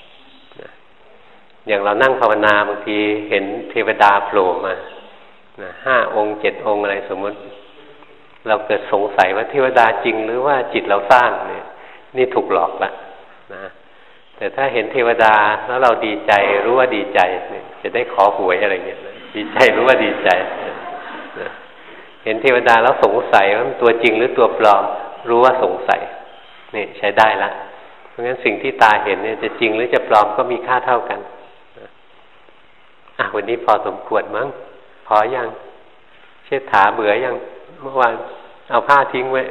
อย่างเรานั่งภาวนาบางทีเห็นเทวดาโผล่มาห้าองค์เจ็ดองค์อะไรสมมติเราเกิดสงสัยว่าเทวดาจริงหรือว่าจิตเราสร้างเนี่ยนี่ถูกหลอกละนะแต่ถ้าเห็นเทวดาแล้วเราดีใจรู้ว่าดีใจเนี่ยจะได้ขอหวยอะไรเงี้ยดีใจรู้ว่าดีใจห็นเทวดาแล้วสงสัยว่ามันตัวจริงหรือตัวปลอมรู้ว่าสงสัยนี่ใช้ได้ละเพราะงั้นสิ่งที่ตาเห็นเนี่ยจะจริงหรือจะปลอมก็มีค่าเท่ากันอ่ะวันนี้พอสมควรมั้งพอยังเชิดถาเบื่อยังเมื่อวานเอาผ้าทิ้งไว้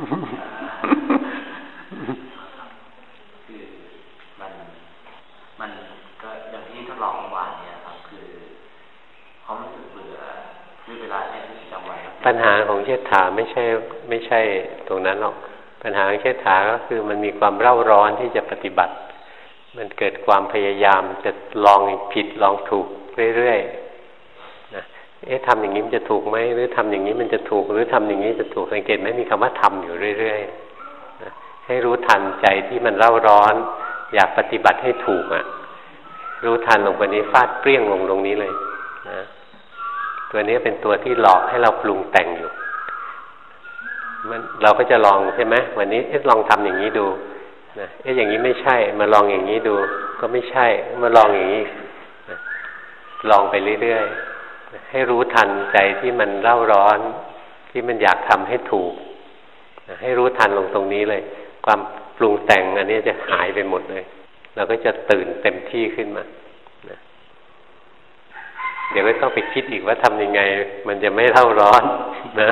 คือมันมันก็อย่างที่ทดลองเมื่อวานเนี่ยครับคือเขารู้สึกเบื่อคือเวลาใช้ชีวิตประจำวันปัญหาของเชิดถาไม่ใช่ไม่ใช่ตรงนั้นหรอกปัญหาของเชิดถาก็คือมันมีความเร่าร้อนที่จะปฏิบัติมันเกิดความพยายามจะลองผิดลองถูกเรื่อยๆนะเอ๊ะทำอย่างนี้มันจะถูกไหมหรือทำอย่างนี้มันจะถูกหรือทำอย่างนี้จะถูกสังเกตไหมมีคำว่าทำอยู่เรื่อยๆนะให้รู้ทันใจที่มันเร่าร้อนอยากปฏิบัติให้ถูกอ่ะรู้ทันลงไปนี้ฟาดเปรี้ยงลงตรงนี้เลยนะตัวนี้เป็นตัวที่หลอกให้เราปรุงแต่งอยู่มันเราก็จะลองใช่ไหมวันนี้เอ๊ะลองทำอย่างนี้ดูนะเอ๊ะอย่างนี้ไม่ใช่มาลองอย่างนี้ดูก็ไม่ใช่มาลองอย่างนี้นะลองไปเรื่อยๆให้รู้ทันใจที่มันเร่าร้อนที่มันอยากทำให้ถูกนะให้รู้ทันลงตรงนี้เลยความปรุงแต่งอันนี้จะหายไปหมดเลยเราก็จะตื่นเต็มที่ขึ้นมานะเดี๋ยวไม่ต้องไปคิดอีกว่าทำยังไงมันจะไม่เร่าร้อนนะ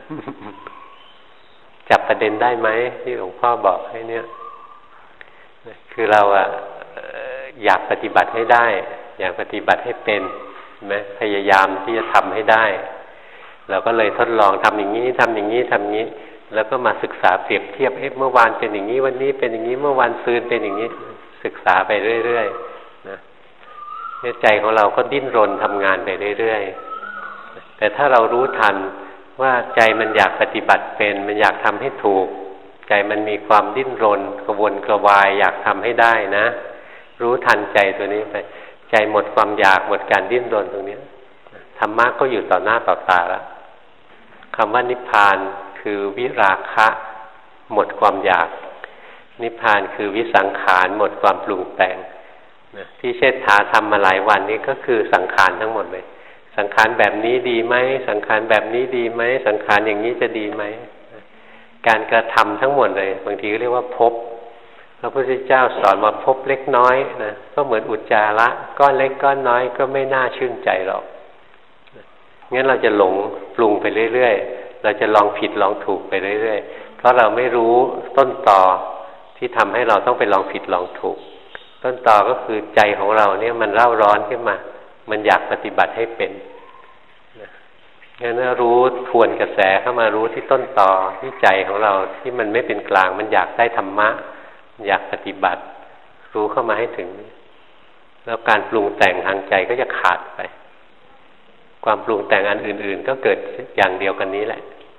จับประเด็นได้ไหมที่หลวงพ่อบอกให้เนี่ยคือเราอะอยากปฏิบัติให้ได้อยากปฏิบัติให้เป็นใช่ไหมพยายามที่จะทำให้ได้เราก็เลยทดลองทำอย่างนี้ทำอย่างนี้ทำอย่างนี้แล้วก็มาศึกษาเปรียบเทียบเอ๊ะเมื่อวานเป็นอย่างนี้วันนี้เป็นอย่างนี้เมื่อวานซืนเป็นอย่างนี้ศึกษาไปเรื่อยๆนะใจของเราก็ดิ้นรนทำงานไปเรื่อยๆแต่ถ้าเรารู้ทันว่าใจมันอยากปฏิบัติเป็นมันอยากทำให้ถูกใจมันมีความดิ้นรนกระวนกระวายอยากทำให้ได้นะรู้ทันใจตัวนี้ไปใจหมดความอยากหมดการดิ้นรนตรงนี้ธรรมะก็อยู่ต่อหน้าต่อตาแล้วคำว่านิพพานคือวิราคะ หมดความอยากนิพพานคือวิสังขารหมดความปรุงแต่งนะที่เชษฐาทำมาหลายวันนี้ก็คือสังขารทั้งหมดเลยสังขารแบบนี้ดีไหมสังขารแบบนี้ดีไหมสังขารอย่างนี้จะดีไหมการกระทำทั้งหมดเลยบางทีก็เรียกว่าภพพระพุทธเจ้าสอนมาภพเล็กน้อยนะก็เหมือนอุจจาระก้อนเล็กก้อนน้อยก็ไม่น่าชื่นใจหรอกงั้นเราจะหลงปรุงไปเรื่อยๆเราจะลองผิดลองถูกไปเรื่อยๆเพราะเราไม่รู้ต้นตอที่ทำให้เราต้องไปลองผิดลองถูกต้นตอก็คือใจของเราเนี่ยมันเร่าร้อนขึ้นมามันอยากปฏิบัติให้เป็นงั้นรู้ทวนกระแสเข้ามารู้ที่ต้นตอที่ใจของเราที่มันไม่เป็นกลางมันอยากได้ธรรมะอยากปฏิบัติรู้เข้ามาให้ถึงแล้วการปรุงแต่งทางใจก็จะขาดไปความปรุงแต่งอันอื่นๆก็เกิดอย่างเดียวกันนี้แหละ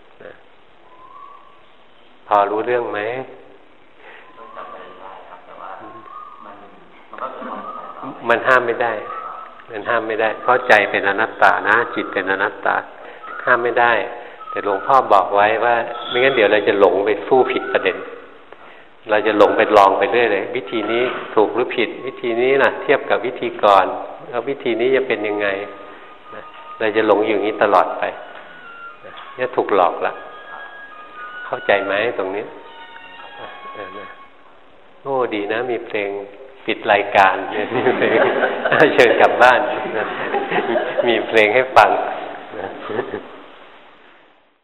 พอรู้เรื่องไหมมันห้ามไม่ได้มันห้ามไม่ได้เพราะใจเป็นอนัตตานะจิตเป็นอนัตตาห้ามไม่ได้แต่หลวงพ่อบอกไว้ว่าไม่งั้นเดี๋ยวเราจะหลงไปสู้ผิดประเด็นเราจะหลงไปลองไปเรื่อยเลยวิธีนี้ถูกหรือผิดวิธีนี้นะเทียบกับวิธีก่อนแล้ววิธีนี้จะเป็นยังไงเราจะหลงอยู่อย่างนี้ตลอดไปนี่ถูกหลอกละเข้าใจไหมตรงนี้โอ้ดีนะมีเพลงปิดรายการมีเพลงเชิญกลับบ้านมีเพลงให้ฟัง